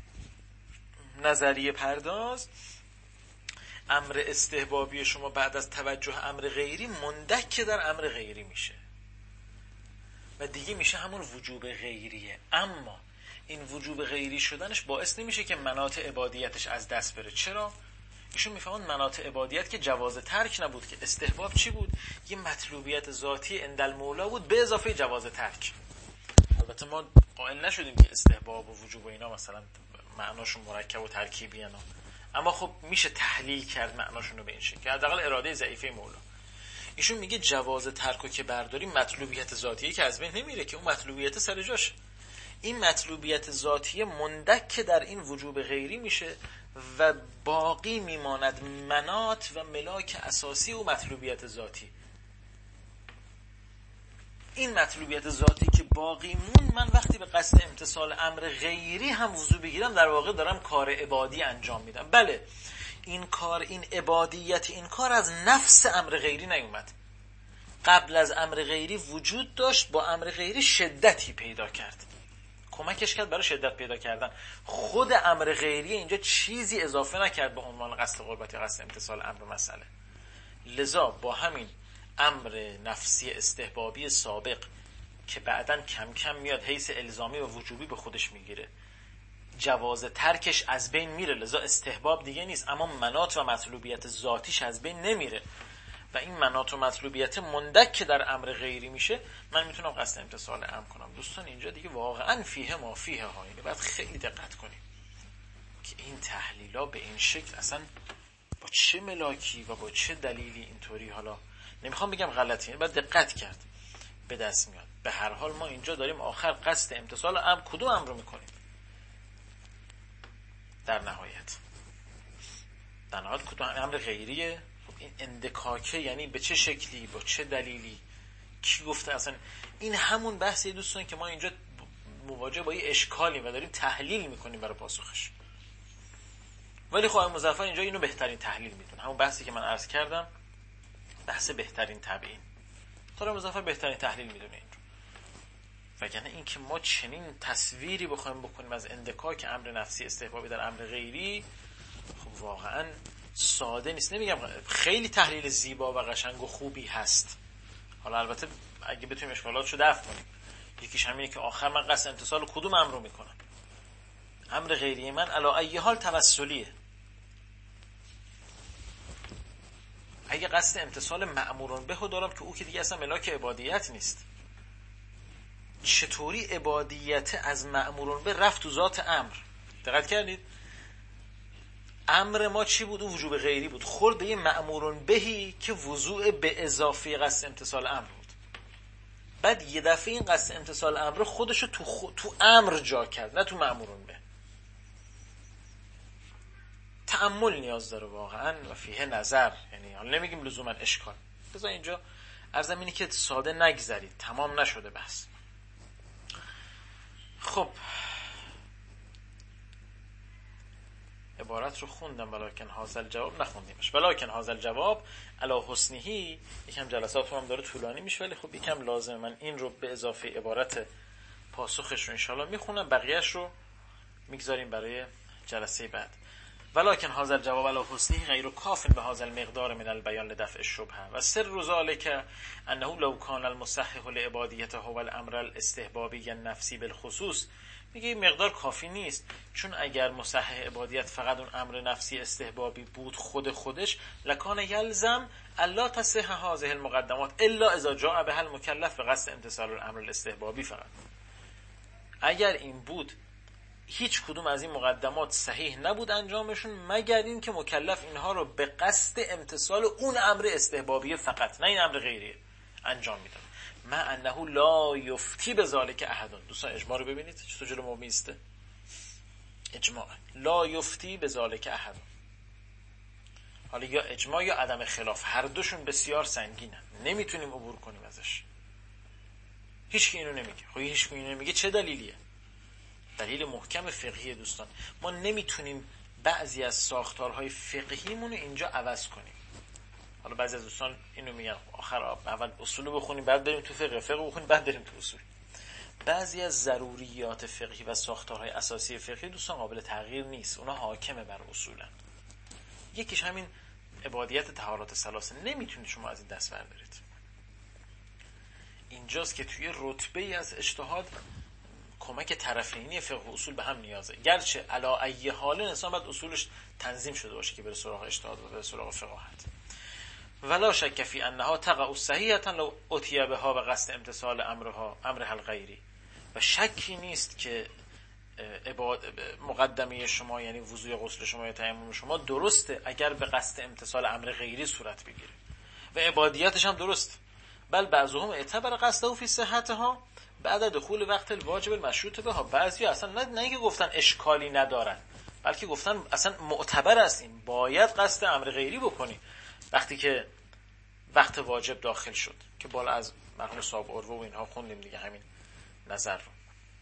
نظریه پرداز امر استحبابی شما بعد از توجه امر غیری مندک در امر غیری میشه و دیگه میشه همون وجوب غیریه. اما این وجوب غیری شدنش باعث نمیشه که مناط عبادیتش از دست بره. چرا؟ ایشون میفهمن مناط عبادیت که جواز ترک نبود، که استحباب چی بود؟ یه مطلوبیت ذاتی عند المولا بود به اضافه جواز ترک. البته ما قائل نشدیم که استحباب و وجوب و اینا مثلا معناشون مرکب و ترکیبی اینا، اما خب میشه تحلیل کرد معناشون رو به این شکل که حداقل اراده ضعیفه مولا. ایشون میگه جواز ترک که برداریم مطلوبیت ذاتیه که از بین نمیره، که اون مطلوبیت سر جاشه. این مطلوبیت ذاتیه مندک در این وجوب غیری میشه و باقی میماند منات و ملاک اساسی و مطلوبیت ذاتی. این مطلوبیت ذاتی که باقی مون، من وقتی به قصد امتثال امر غیری هم وضو بگیرم در واقع دارم کار عبادی انجام میدم. بله این کار، این عبادیت، این کار از نفس امر غیری نیومد. قبل از امر غیری وجود داشت، با امر غیری شدتی پیدا کرد، کمکش کرد برای شدت پیدا کردن. خود امر غیری اینجا چیزی اضافه نکرد به عنوان قصد قربت یا قصد امتثال امر مسئله. لذا با همین امر نفسی استحبابی سابق که بعداً کم کم میاد حیث الزامی و وجوبی به خودش میگیره، جواز ترکش از بین میره، لذا استحباب دیگه نیست، اما مناط و مطلوبیت ذاتیش از بین نمیره و این مناط و مطلوبیت مندک که در امر غیری میشه، من میتونم قصد امتثال امر کنم. دوستان اینجا دیگه واقعا فیه ما فیه ها، اینه باید خیلی دقت کنیم که این تحلیلا به این شکل اصلا با چه ملاکی و با چه دلیلی اینطوری، حالا نمیخوام بگم غلطی، باید دقت کرد، به دست میاد. به هر حال ما اینجا داریم آخر قصد امتثال امر، کدوم امر رو میکنیم در نهایت؟ در نهایت کدوم امر غیریه؟ این اندکاکه یعنی به چه شکلی، با چه دلیلی، کی گفته؟ اصلا این همون بحثی دوستان که ما اینجا مواجه با یه اشکالیم و داریم تحلیل میکنیم برای پاسخش. ولی خب مظفر اینجا اینو بهترین تحلیل میدونه، همون بحثی که من عرض کردم، بحث بهترین تبیین. طارق مظفر بهترین تحلیل میدونه این رو. وگرنه این که ما چنین تصویری بخوایم بکنیم از اندکاک امر نفسی استحبابی در امر غیری، خب واقعا ساده نیست. نمیگم خیلی تحلیل زیبا و قشنگ و خوبی هست، حالا البته اگه بتونیم اشکالاتشو دفع کنیم، یکیش همینه که آخر من قصد امتثال کدوم امر رو میکنم؟ امر غیری من علی ای حال توسلیه. اگه قصد امتثال مأمورون به دارم که او که دیگه اصلا ملاک عبادیت نیست، چطوری عبادیت از مأمورون به رفت تو ذات امر؟ دقت کردید؟ امر ما چی بود؟ او وجوب غیری بود، خورد به یه مأمورون بهی که وضوع به اضافه قصد امتثال امر بود. بعد یه دفعه این قصد امتثال امر خودشو تو, خود، تو امر جا کرد، نه تو مأمورون به. تأمل نیاز داره واقعا و فیه نظر، یعنی حالا نمیگیم لزوما اشکال. بذار اینجا عرضم اینه که ساده نگذرید، تمام نشده بس. خب عبارت رو خوندم، ولکن حاصل جواب نخوندیمش. ولکن حاصل جواب علی حسنهی، یکم جلسات هم داره طولانی میشه، ولی خب یکم لازمه من این رو به اضافه عبارت پاسخش رو انشالله میخونم، بقیهش رو میگذاریم برای جلسه بعد. ولکن حاصل جواب علی حسنهی غیر کاف به حاصل مقدار من البیان لدفع الشبهه و سر ذلك انه لو کان المصحح لعبادیته هو الامر الاستحبابی النفسی بالخصوص. میگه این مقدار کافی نیست، چون اگر مصحح عبادیت فقط اون امر نفسی استحبابی بود خود خودش، لکان یلزم الا تصح هذه المقدمات الا اذا جاء بها المکلف به قصد امتثال الامر الاستحبابی. فقط اگر این بود هیچ کدوم از این مقدمات صحیح نبود انجامشون، مگر این که مکلف اینها رو به قصد امتثال اون امر استحبابی فقط، نه این امر غیری، انجام میداد. ما انه لا یفتی بذالک احد. دوستان اجماع رو ببینید چطور جلو ما میسته. اجماع لا یفتی بذالک احد، حالا یا اجماع یا عدم خلاف، هر دوشون بسیار سنگینه، نمیتونیم عبور کنیم ازش. هیچ کی اینو نمیگه. خب هیچ کی اینو نمیگه چه دلیلیه؟ دلیل محکم فقهی دوستان. ما نمیتونیم بعضی از ساختارهای فقهیمون رو اینجا عوض کنیم. حالا بعضی از دوستان اینو میگن آخر اول اصول بخونیم بعد بریم تو فقه، فقه بخونیم بعد بریم تو اصول. بعضی از ضروریات فقهی و ساختارهای اساسی فقهی دوستان قابل تغییر نیست، اونا حاکمه بر اصولن. یکیش همین عبادیت طهارت ثلاثه، نمیتونید شما از این دست بردارید. اینجاست که توی رتبه از اجتهاد کمک طرفینی فقه و اصول به هم نیازه، گرچه علی ای حال انسان باید اصولش تنظیم شده باشه که بره سراغ اجتهاد و بره سراغ فقاهت. ولا شک فی انها تقع صحیحا لو اتی بها و قصد امتثال امرها امرها الغیری. و شکی نیست که مقدمه شما یعنی وضوء غسل شما یا تیمم شما درسته اگر به قصد امتثال امر غیری صورت بگیره و عبادیتش هم درست. بل بعضهم اعتبر قصده فی صحتها بعد دخول وقت الواجب المشروط بها. بعضی اصلا نه نه اینکه گفتن اشکالی ندارن، بلکه گفتن اصلا معتبر است، این باید قصد امر غیری بکنی وقتی که وقت واجب داخل شد که بالا از مرحوم صاحب عروه و اینها خوندیم دیگه همین نظر رو.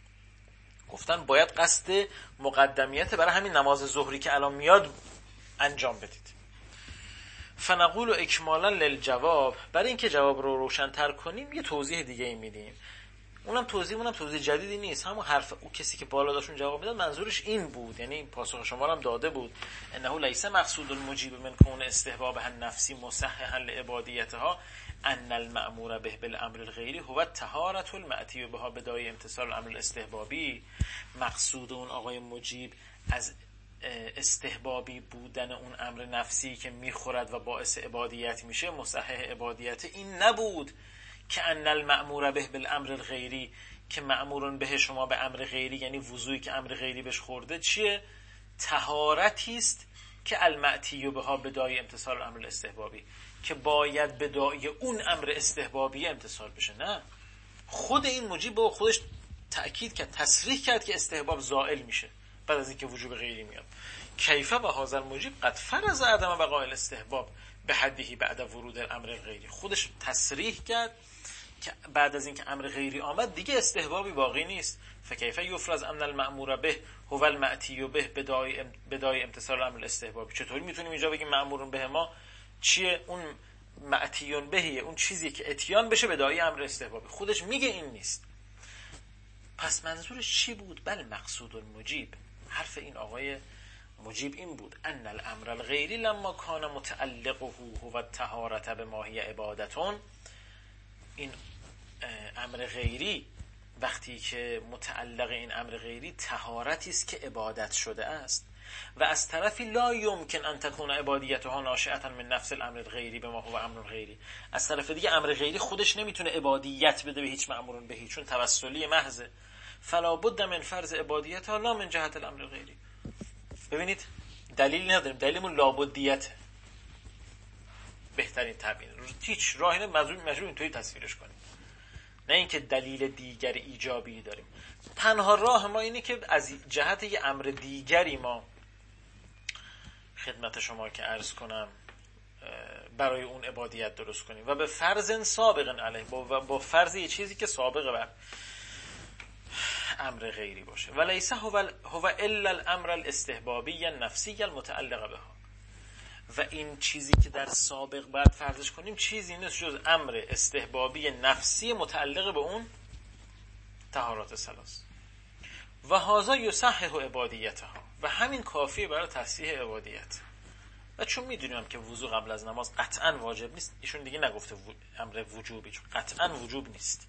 گفتن باید قصد مقدمیت برای همین نماز ظهری که الان میاد انجام بدید. فنقول و اکمالا للجواب، برای اینکه جواب رو روشن‌تر کنیم یه توضیح دیگه ای میدیم. اونم توضیح اونم توضیح جدیدی نیست، همون حرف او کسی که بالا داشتون جواب میداد منظورش این بود، یعنی پاسخ شما رو هم داده بود. انه لیس مقصود المجیب من کون استحباب النفسی مصححا لعبادیتها ان المأمور به بالامر الغیری هو طهارة المأتی بها بدای امتثال الامر الاستحبابی. مقصود اون آقای مجیب از استحبابی بودن اون امر نفسی که میخورد و باعث عبادیت میشه، مصحح عبادیت، این نبود که ان المأمور به بالامر الغیری، که مأمورون به شما به امر غیری یعنی وضوئی که امر غیری بهش خورده چیه؟ طهارتی است که المأتی بها بدای امتثال الامر الاستحبابی، که باید بدای اون امر استحبابی امتثال بشه. نه، خود این مجیب با خودش تأکید کرد، تصریح کرد که استحباب زائل میشه بعد از اینکه وجوب غیری میاد. کیفه و حاضر مجیب قد فرض عدم بقاء الاستحباب به حدیه بعد ورود الامر غیری، خودش تصریح کرد که بعد از اینکه امر غیری آمد دیگه استحبابی باقی نیست. فکیفه یفرض ان المأمور به هو المأتی به بدای بدای امتثال الامر الاستحبابی. چطوری میتونیم اینجا بگیم مأمورون به ما چیه؟ اون مأتیون بهیه، اون چیزی که اتیان بشه بدای امر استحبابی. خودش میگه این نیست. پس منظورش چی بود؟ بل مقصود المجیب، حرف این آقای مجیب این بود ان الامر الغیری لما کان متعلقه هو الطهارة بماهی عبادتون، این امر غیری وقتی که متعلق این امر غیری طهارتی است که عبادت شده است، و از طرفی لا یمکن ان تکون عبادیتها ناشئه من نفس الامر الغیری بما هو امر غیری، از طرف دیگه امر غیری خودش نمیتونه عبادیت بده به هیچ مأمور بهی چون توسلی محضه. فلا بد من فرض عبادیتها لا من جهت الامر الغیری. ببینید دلیل نداریم، دلیلمون لابدیته، بهترین تعبیر، هیچ راهی مجبور مجبور اینطوری تصویرش کنیم، نه اینکه دلیل دیگر ایجابی داریم. تنها راه ما اینه که از جهت یه امر دیگری ما خدمت شما که عرض کنم برای اون عبادیت درست کنیم و به فرض سابق علیه، با, با فرض یه چیزی که سابقه بر امر غیری باشه. ولیس هو هو الا الامر الاستحبابی النفسی المتعلق بها، و این چیزی که در سابق بعد فرضش کنیم چیزی نیست جز امر استحبابی نفسی متعلق به اون طهارات ثلاث. و هذا یصحح عبادیتها، و همین کافیه برای تصحیح عبادیت. و چون میدونیم که وضو قبل از نماز قطعا واجب نیست، ایشون دیگه نگفته امر وجوبی، چون قطعا وجوب نیست.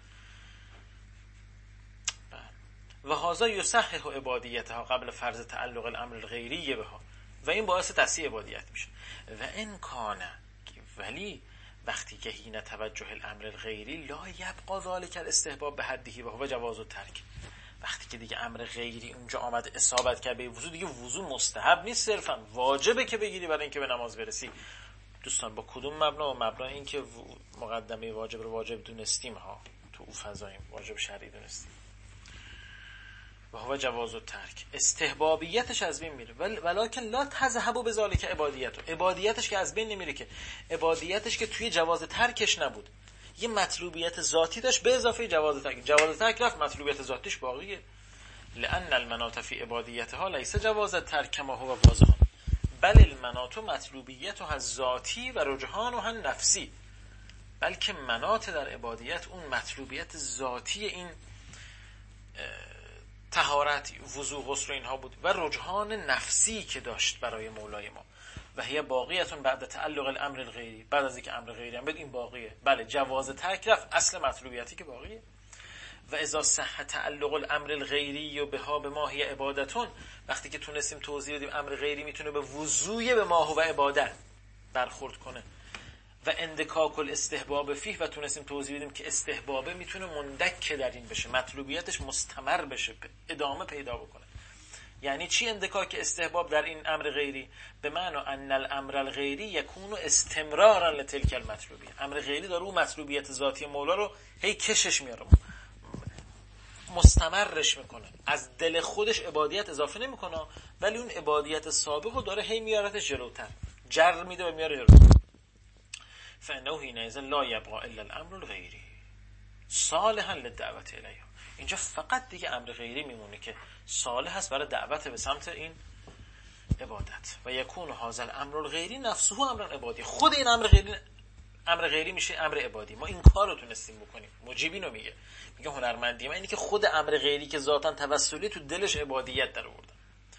و هذا یصحح عبادیتها قبل فرض تعلق الامر الغیری بها، و این باعث تصحیح عبادیت میشه. و ان کان، ولی وقتی که حین توجه الامر الغیری لا یبقى ذلك الاستحباب به حدیه و هو جواز الترک، وقتی که دیگه امر غیری اونجا آمد اصابت کرد به وضو، دیگه وضو مستحب نیست، صرفا واجبه که بگیری برای اینکه به نماز برسی. دوستان با کدوم مبنا؟ و مبنا این که مقدمه واجب رو واجب دونستیم ها، تو او فضاییم واجب شرعی دونستیم. و هو جواز الترک، استحبابیتش از بین میره، ولی ولکن لا تذهب بذالک عبادیت، عبادیتش که از بین نمیره، که عبادیتش که توی جواز ترکش نبود، یه مطلوبیت ذاتی داشت به اضافه جواز ترک، جواز ترک رفت مطلوبیت ذاتیش باقیه. لان المناط فی عبادیتها لیس جواز ترک کما هو واضح، بل المناط مطلوبیتها الذاتی و رجحانها النفسی، بلکه مناط در عبادیت اون مطلوبیت ذاتی این طهارت، وضو، غسل و اینها بود، و رجحان نفسی که داشت برای مولای ما. و هی باقیتون بعد تعلق الامر الغیری، بعد از اینکه امر غیری هم بد این باقیه. بله جواز ترک رفت، اصل مطلوبیتی که باقیه. و اذا صح تعلق الامر الغیری و بها به ماهی عبادتون، وقتی که تونستیم توضیح بدیم امر غیری میتونه به وضوی به ماه و عبادت برخورد کنه و اندکاک الاستحباب فیه، و تونستیم توضیح بدیم که استحبابه میتونه مندک در این بشه، مطلوبیتش مستمر بشه، ادامه پیدا بکنه. یعنی چی اندکاک استحباب در این امر غیری؟ به معنی ان الامر الغیری یکون استمرارا لتلک المطلوبیه، امر غیری داره اون مطلوبیت ذاتی مولا رو هی کشش میاره، مستمرش میکنه، از دل خودش عبادیت اضافه نمیکنه، ولی اون عبادیت سابق رو داره هی میارتش جلوتر، جر میده و میاره جلوتر. فانه حینئذ لا یبقى الا الامر الغیری صالحا للدعوت الیه. اینجا فقط دیگه امر غیری میمونه که صالح هست برای دعوت به سمت این عبادت. و یکون هذا الامر الغیری نفسه امر عبادی. خود این امر غیری امر غیری میشه امر عبادی. ما این کار رو تونستیم بکنیم. مجیبین رو میگه میگه هنرمندی من اینی که خود امر غیری که ذاتاً توسلی تو دلش عبادیت در آورد.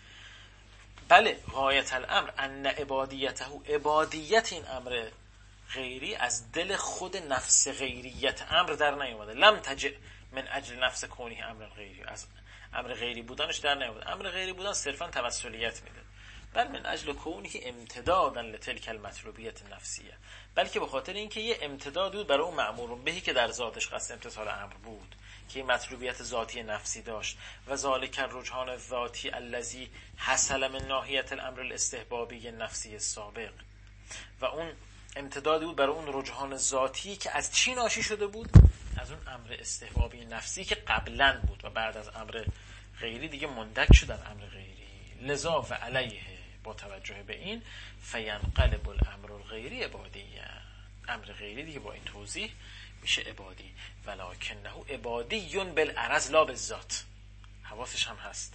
بله غایت الامر ان عبادیته، عبادیت این امر غیری از دل خود نفس غیریت امر در نیومده. لم تجئ من اجل نفس کونه امر غیری، از امر غیری بودنش در نیومده. امر غیری بودن صرفا توسلیت میده. بل من اجل کونه امتدادا لتلک المطلوبیت النفسیه، بلکه به خاطر اینکه یه امتداد بود برای اون مأمور بهی که در ذاتش قصد امتثال امر بود، که مطلوبیت ذاتی نفسی داشت. و ذالک الرجحان الذاتی الذی حصل من ناحیه الامر الاستحبابی النفسی السابق، و اون امتدادی بود برای اون رجحان ذاتی که از چی ناشی شده بود؟ از اون امر استحبابی نفسی که قبلا بود و بعد از امر غیری دیگه مندک شد در امر غیری. لذا و علیه، با توجه به این، فینقلب الامر الغیری عبادیه، امر غیری دیگه با این توضیح میشه عبادی. ولکنه عبادی بالعرض لا بالذات. حواسش هم هست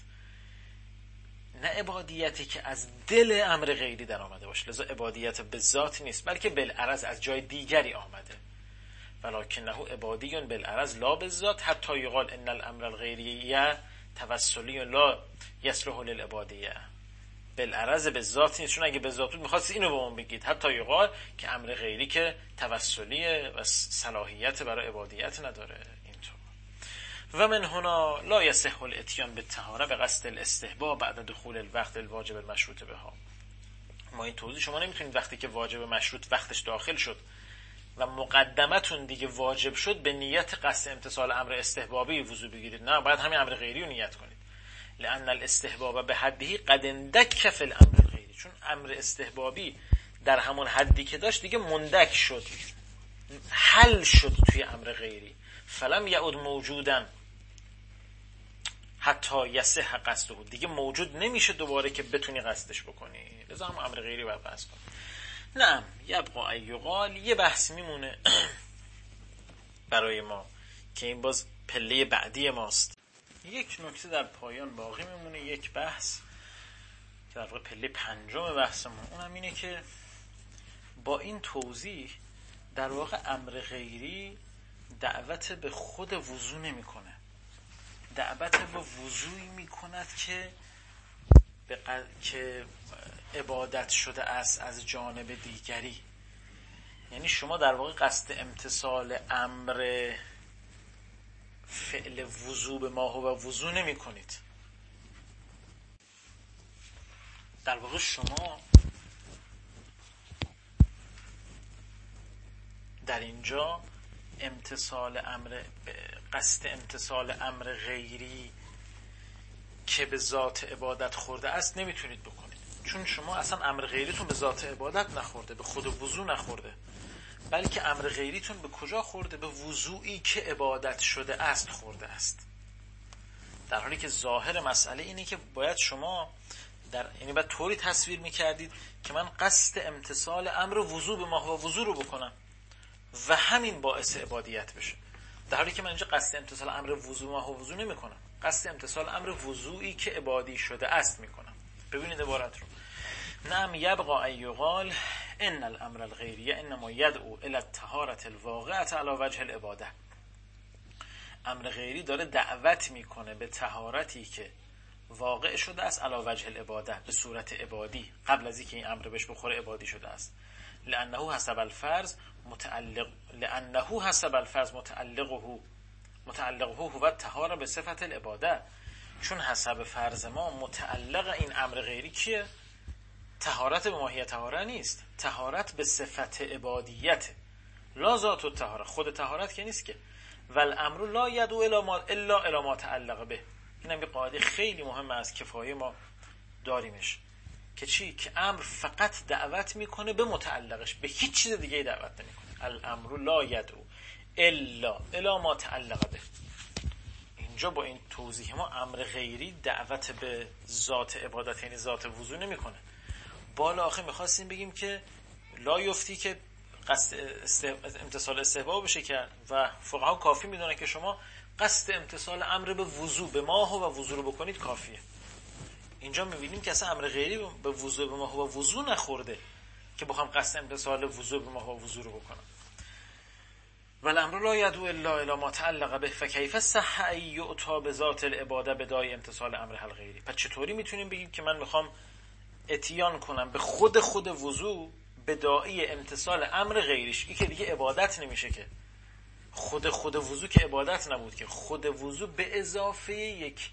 نه عبادیتی که از دل امر غیری در آمده باشه، لذا عبادیت به ذات نیست، بلکه بالعرض از جای دیگری آمده. ولکنه عبادی بالعرض لا بالذات حتی یقال ان الامر الغیریه توسلی لا یصلح للعبادیه. بالعرض به ذات نیست، چون اگه به ذات بود می‌خواست اینو به اون بگید حتی یقال که امر غیری که توسلیه و صلاحیت برای عبادیت نداره. اینطور و من هنا لا یصح الاتیان بالطهاره به قصد الاستحباب بعد دخول الوقت الواجب المشروط بها. ما این توضیح شما نمیتونید وقتی که واجب مشروط وقتش داخل شد و مقدمتون دیگه واجب شد به نیت قصد امتثال امر استحبابی وضو بگیرید. نه، باید همین امر غیری رو نیت کنید. لأن الاستحباب به حدی قد اندک فی الامر الغیری، چون امر استحبابی در همون حدی که داشت دیگه مندک شد، حل شد توی امر غیری. فلم یعود موجودن حتی یصح قصده، دیگه موجود نمیشه دوباره که بتونی قصدش بکنی. لذا هم امر غیری باید بحث کنی. نه یبقا ایقال، یه بحث میمونه برای ما که این باز پله بعدی ماست. یک نکته در پایان باقی میمونه، یک بحث که در واقع پله پنجم بحثمون، اونم اینه که با این توضیح در واقع امر غیری دعوت به خود وضو نمی کنه، دعوت به وضوعی می کند که به ق... که عبادت شده است از جانب دیگری. یعنی شما در واقع قصد امتثال امر فعل وضو به ما و وضو نمی کنید. در واقع شما در اینجا امتثال امر قصد امتثال امر غیری که به ذات عبادت خورده است نمیتونید بکنید، چون شما اصلا امر غیریتون به ذات عبادت نخورده، به خود وضو نخورده، بلکه امر غیریتون به کجا خورده؟ به وضوعی که عبادت شده است خورده است. در حالی که ظاهر مسئله اینه که باید شما در یعنی باید طوری تصویر میکردید که من قصد امتثال امر وضو به ما و وضو رو بکنم و همین باعث عبادیت بشه، در حالی که من اینجا قصد امتثال امر وضو ما و وضو نمی کنم، قصد امتثال امر وضوعی که عبادی شده است میکنم. ببینید عبارت رو. نعم یبقى ان یقال ان الامر الغیریه انما یدعو الى الطهارة الواقعة على وجه العباده. امر غیری داره دعوت میکنه به طهارتی که واقع شده است علی وجه العباده، به صورت عبادی، قبل از اینکه این امر بهش بخوره عبادی شده است. لانه حسب الفرض متعلق لانه حسب الفرض متعلقه متعلقه هو الطهاره به صفت العباده، چون حسب فرض ما متعلق این امر غیری کیه؟ طهارت به ماهیت طهاره نیست، طهارت به صفت عبادیت، لا ذات الطهاره، خود طهارت که نیست که. والامر لا یدعو الا الی ما تعلق به. اینم یه قاعده خیلی مهمه از کفایه ما داریمش، که چی؟ که امر فقط دعوت میکنه به متعلقش، به هیچ چیز دیگه دعوت نمیکنه. الامر لا یدعو الا الی ما تعلق به. اینجا با این توضیح ما امر غیری دعوت به ذات عبادت یعنی ذات وضو نمیکنه. بالا آخه میخواستیم بگیم که لا یفتی که قصد امتصال استحباب بشه کرد و فقها کافی میدونن که شما قصد امتصال امر به وضو به ماه و وضو رو بکنید کافیه. اینجا میبینیم که اصلا امر غیری به وضو به ماه و وضو نخورده که بخوام قصد امتصال وضو به ماه و وضو رو بکنم. والامر لا یدعو الا الی ما تعلق به فکیف صح ان یؤتی بذات العباده بدای امتصال امر الغیری. پس چطوری میتونیم بگیم که من میخوام اتیان کنم به خود خود وضو به داعی امتصال امر غیریش؟ این که دیگه عبادت نمیشه که. خود خود وضو که عبادت نبود که، خود وضو به اضافه یک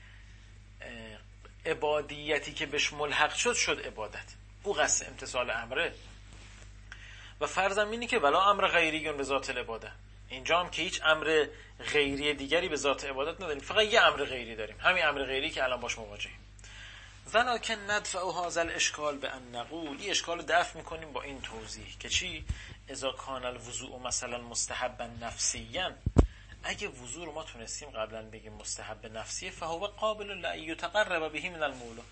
عبادیتی که بهش ملحق شد شد عبادت. او قصد امتصال امره. و فرضم اینه که ولا امر غیری به ذات العباده. اینجا هم که هیچ امر غیری دیگری به ذات عبادت نداریم، فقط یه امر غیری داریم، همین امر غیری که الان باش مواجهیم. ولکن ندفع هذا الاشکال به ان نقول، این اشکال رو دفع میکنیم با این توضیح که چی؟ اذا کان الوضوء مثلا مستحبا نفسیا، اگه وضوء رو ما تونستیم قبلا بگیم مستحب نفسیه، فهو قابل لان یتقرب به من المولا،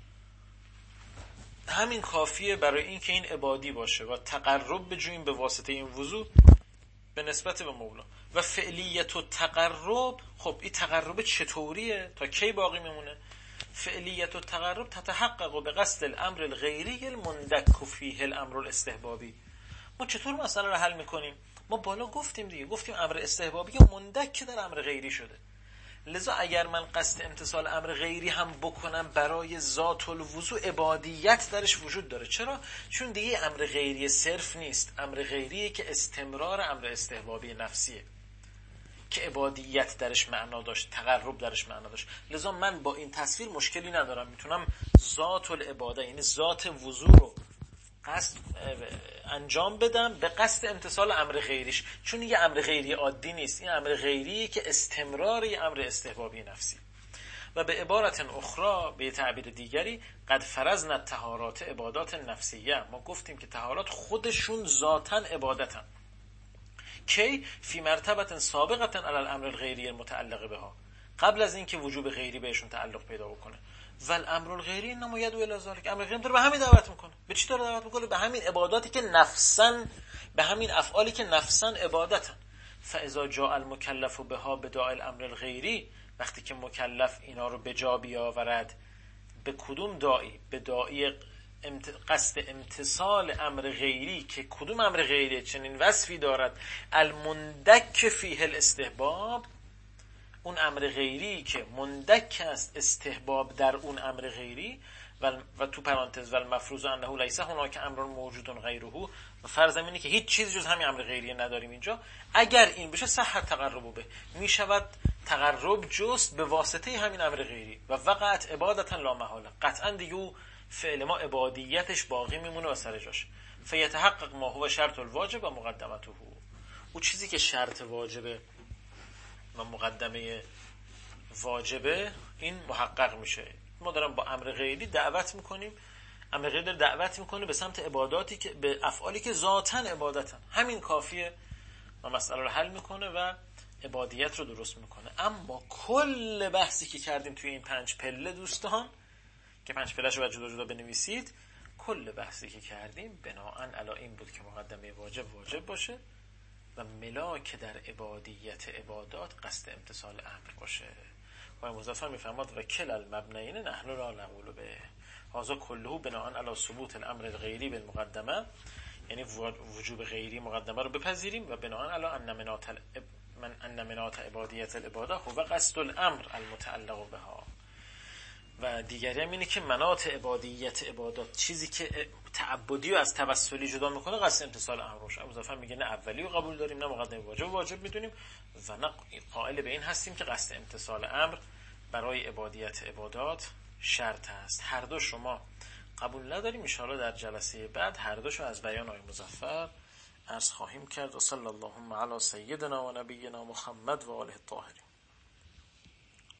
همین کافیه برای این که این عبادی باشه و تقرب بجوییم به واسطه این وضوء به نسبت به مولا. و فعلیت و تقرب، خب این تقرب چطوریه؟ تا کی باقی میمونه؟ فعلیت و تقرب تتحقق به قصد الامر الغیری المندک فیه الامر الاستحبابی. ما چطور مسئله رو حل میکنیم؟ ما بالا گفتیم دیگه، گفتیم امر استحبابی مندک در امر غیری شده. لذا اگر من قصد امتصال امر غیری هم بکنم برای ذات الوضوء، عبادیت درش وجود داره. چرا؟ چون دیگه امر غیری صرف نیست، امر غیریه که استمرار امر استحبابی نفسیه که عبادیت درش معنا داشت، تقرب درش معنا داشت. لذا من با این تصویر مشکلی ندارم، میتونم ذات العباده یعنی ذات وضوء رو قصد انجام بدم به قصد امتصال امر غیریش، چون یه امر غیری عادی نیست، این امر غیری که استمراری امر استحبابی نفسی. و به عبارت اخرى، به تعبیر دیگری، قد فرضنا الطهارات عبادات نفسیه، ما گفتیم که طهارات خودشون ذاتاً عبادتن. کی؟ فی مرتبه سابقه علی الامر الغیری المتعلق بها، قبل از اینکه وجوب غیری بهشون تعلق پیدا بکنه. ول امر الغیری انما یدعو الی ذلک، امر غیری داره به همین دعوت میکنه. به چی داره دعوت میکنه؟ به همین عباداتی که نفسن، به همین افعالی که نفسن عبادتن. فاذا جاء المکلف بها بداء الامر الغیری، وقتی که مکلف اینا رو به جا بیاورد، به کدوم داعی؟ به داعی امت... قصد امتصال امر غیری که کدوم امر غیری چنین وصفی دارد؟ المندک فیه الاستحباب، اون امر غیری که مندک است استحباب در اون امر غیری. و, و تو پرانتز و المفروض انه لیس هناک امر موجود غیره، و فرض اینه که هیچ چیزی جز همین امر غیری نداریم اینجا. اگر این بشه صح تقرب به، می شود تقرب جست به واسطه همین امر غیری و وقعت عبادتا لا محاله، قطعا دیگه فعل ما عبادیتش باقی میمونه و سر جاش. فیتحقق ما هو شرط الواجب و مقدمته، او چیزی که شرط واجبه و مقدمه واجبه این محقق میشه. ما دارم با امر غیری دعوت میکنیم، امر غیری داره دعوت میکنه به سمت عباداتی که به افعالی که ذاتاً عبادتن، همین کافیه و مسئله رو حل میکنه و عبادیت رو درست میکنه. اما کل بحثی که کردیم توی این پنج پله دوستان، که پنج پله‌شو باید جدا جدا بنویسید، کل بحثی که کردیم بناءً علی این بود که مقدمه واجب واجب باشه و ملاک در عبادیت عبادات قصد امتصال امر باشه. و مظفر میفرماد و کل المبنیین نحن را نقول به هذا كله بناء علی ثبوت الامر الغیری بالمقدمه، یعنی وجوب غیری مقدمه رو بپذیریم و بناء علی ان منات من ان منات عبادیت العباده هو قصد الامر المتعلق بها. و دیگری هم اینه که منات عبادیت عبادات، چیزی که تعبدی و از توسلی جدا میکنه، قصد امتصال امر روش. مظفر میگه نه اولی رو قبول داریم، نه مقدمه واجب واجب میدونیم و نه قائل به این هستیم که قصد امتصال امر برای عبادیت عبادات شرط است. هر دو شما قبول نداریم. ان شاء الله در جلسه بعد هر دوشو از بیان آقای مظفر عرض خواهیم کرد. و صلی اللهم علی سیدنا و نبینا محمد و آله الطاهرین.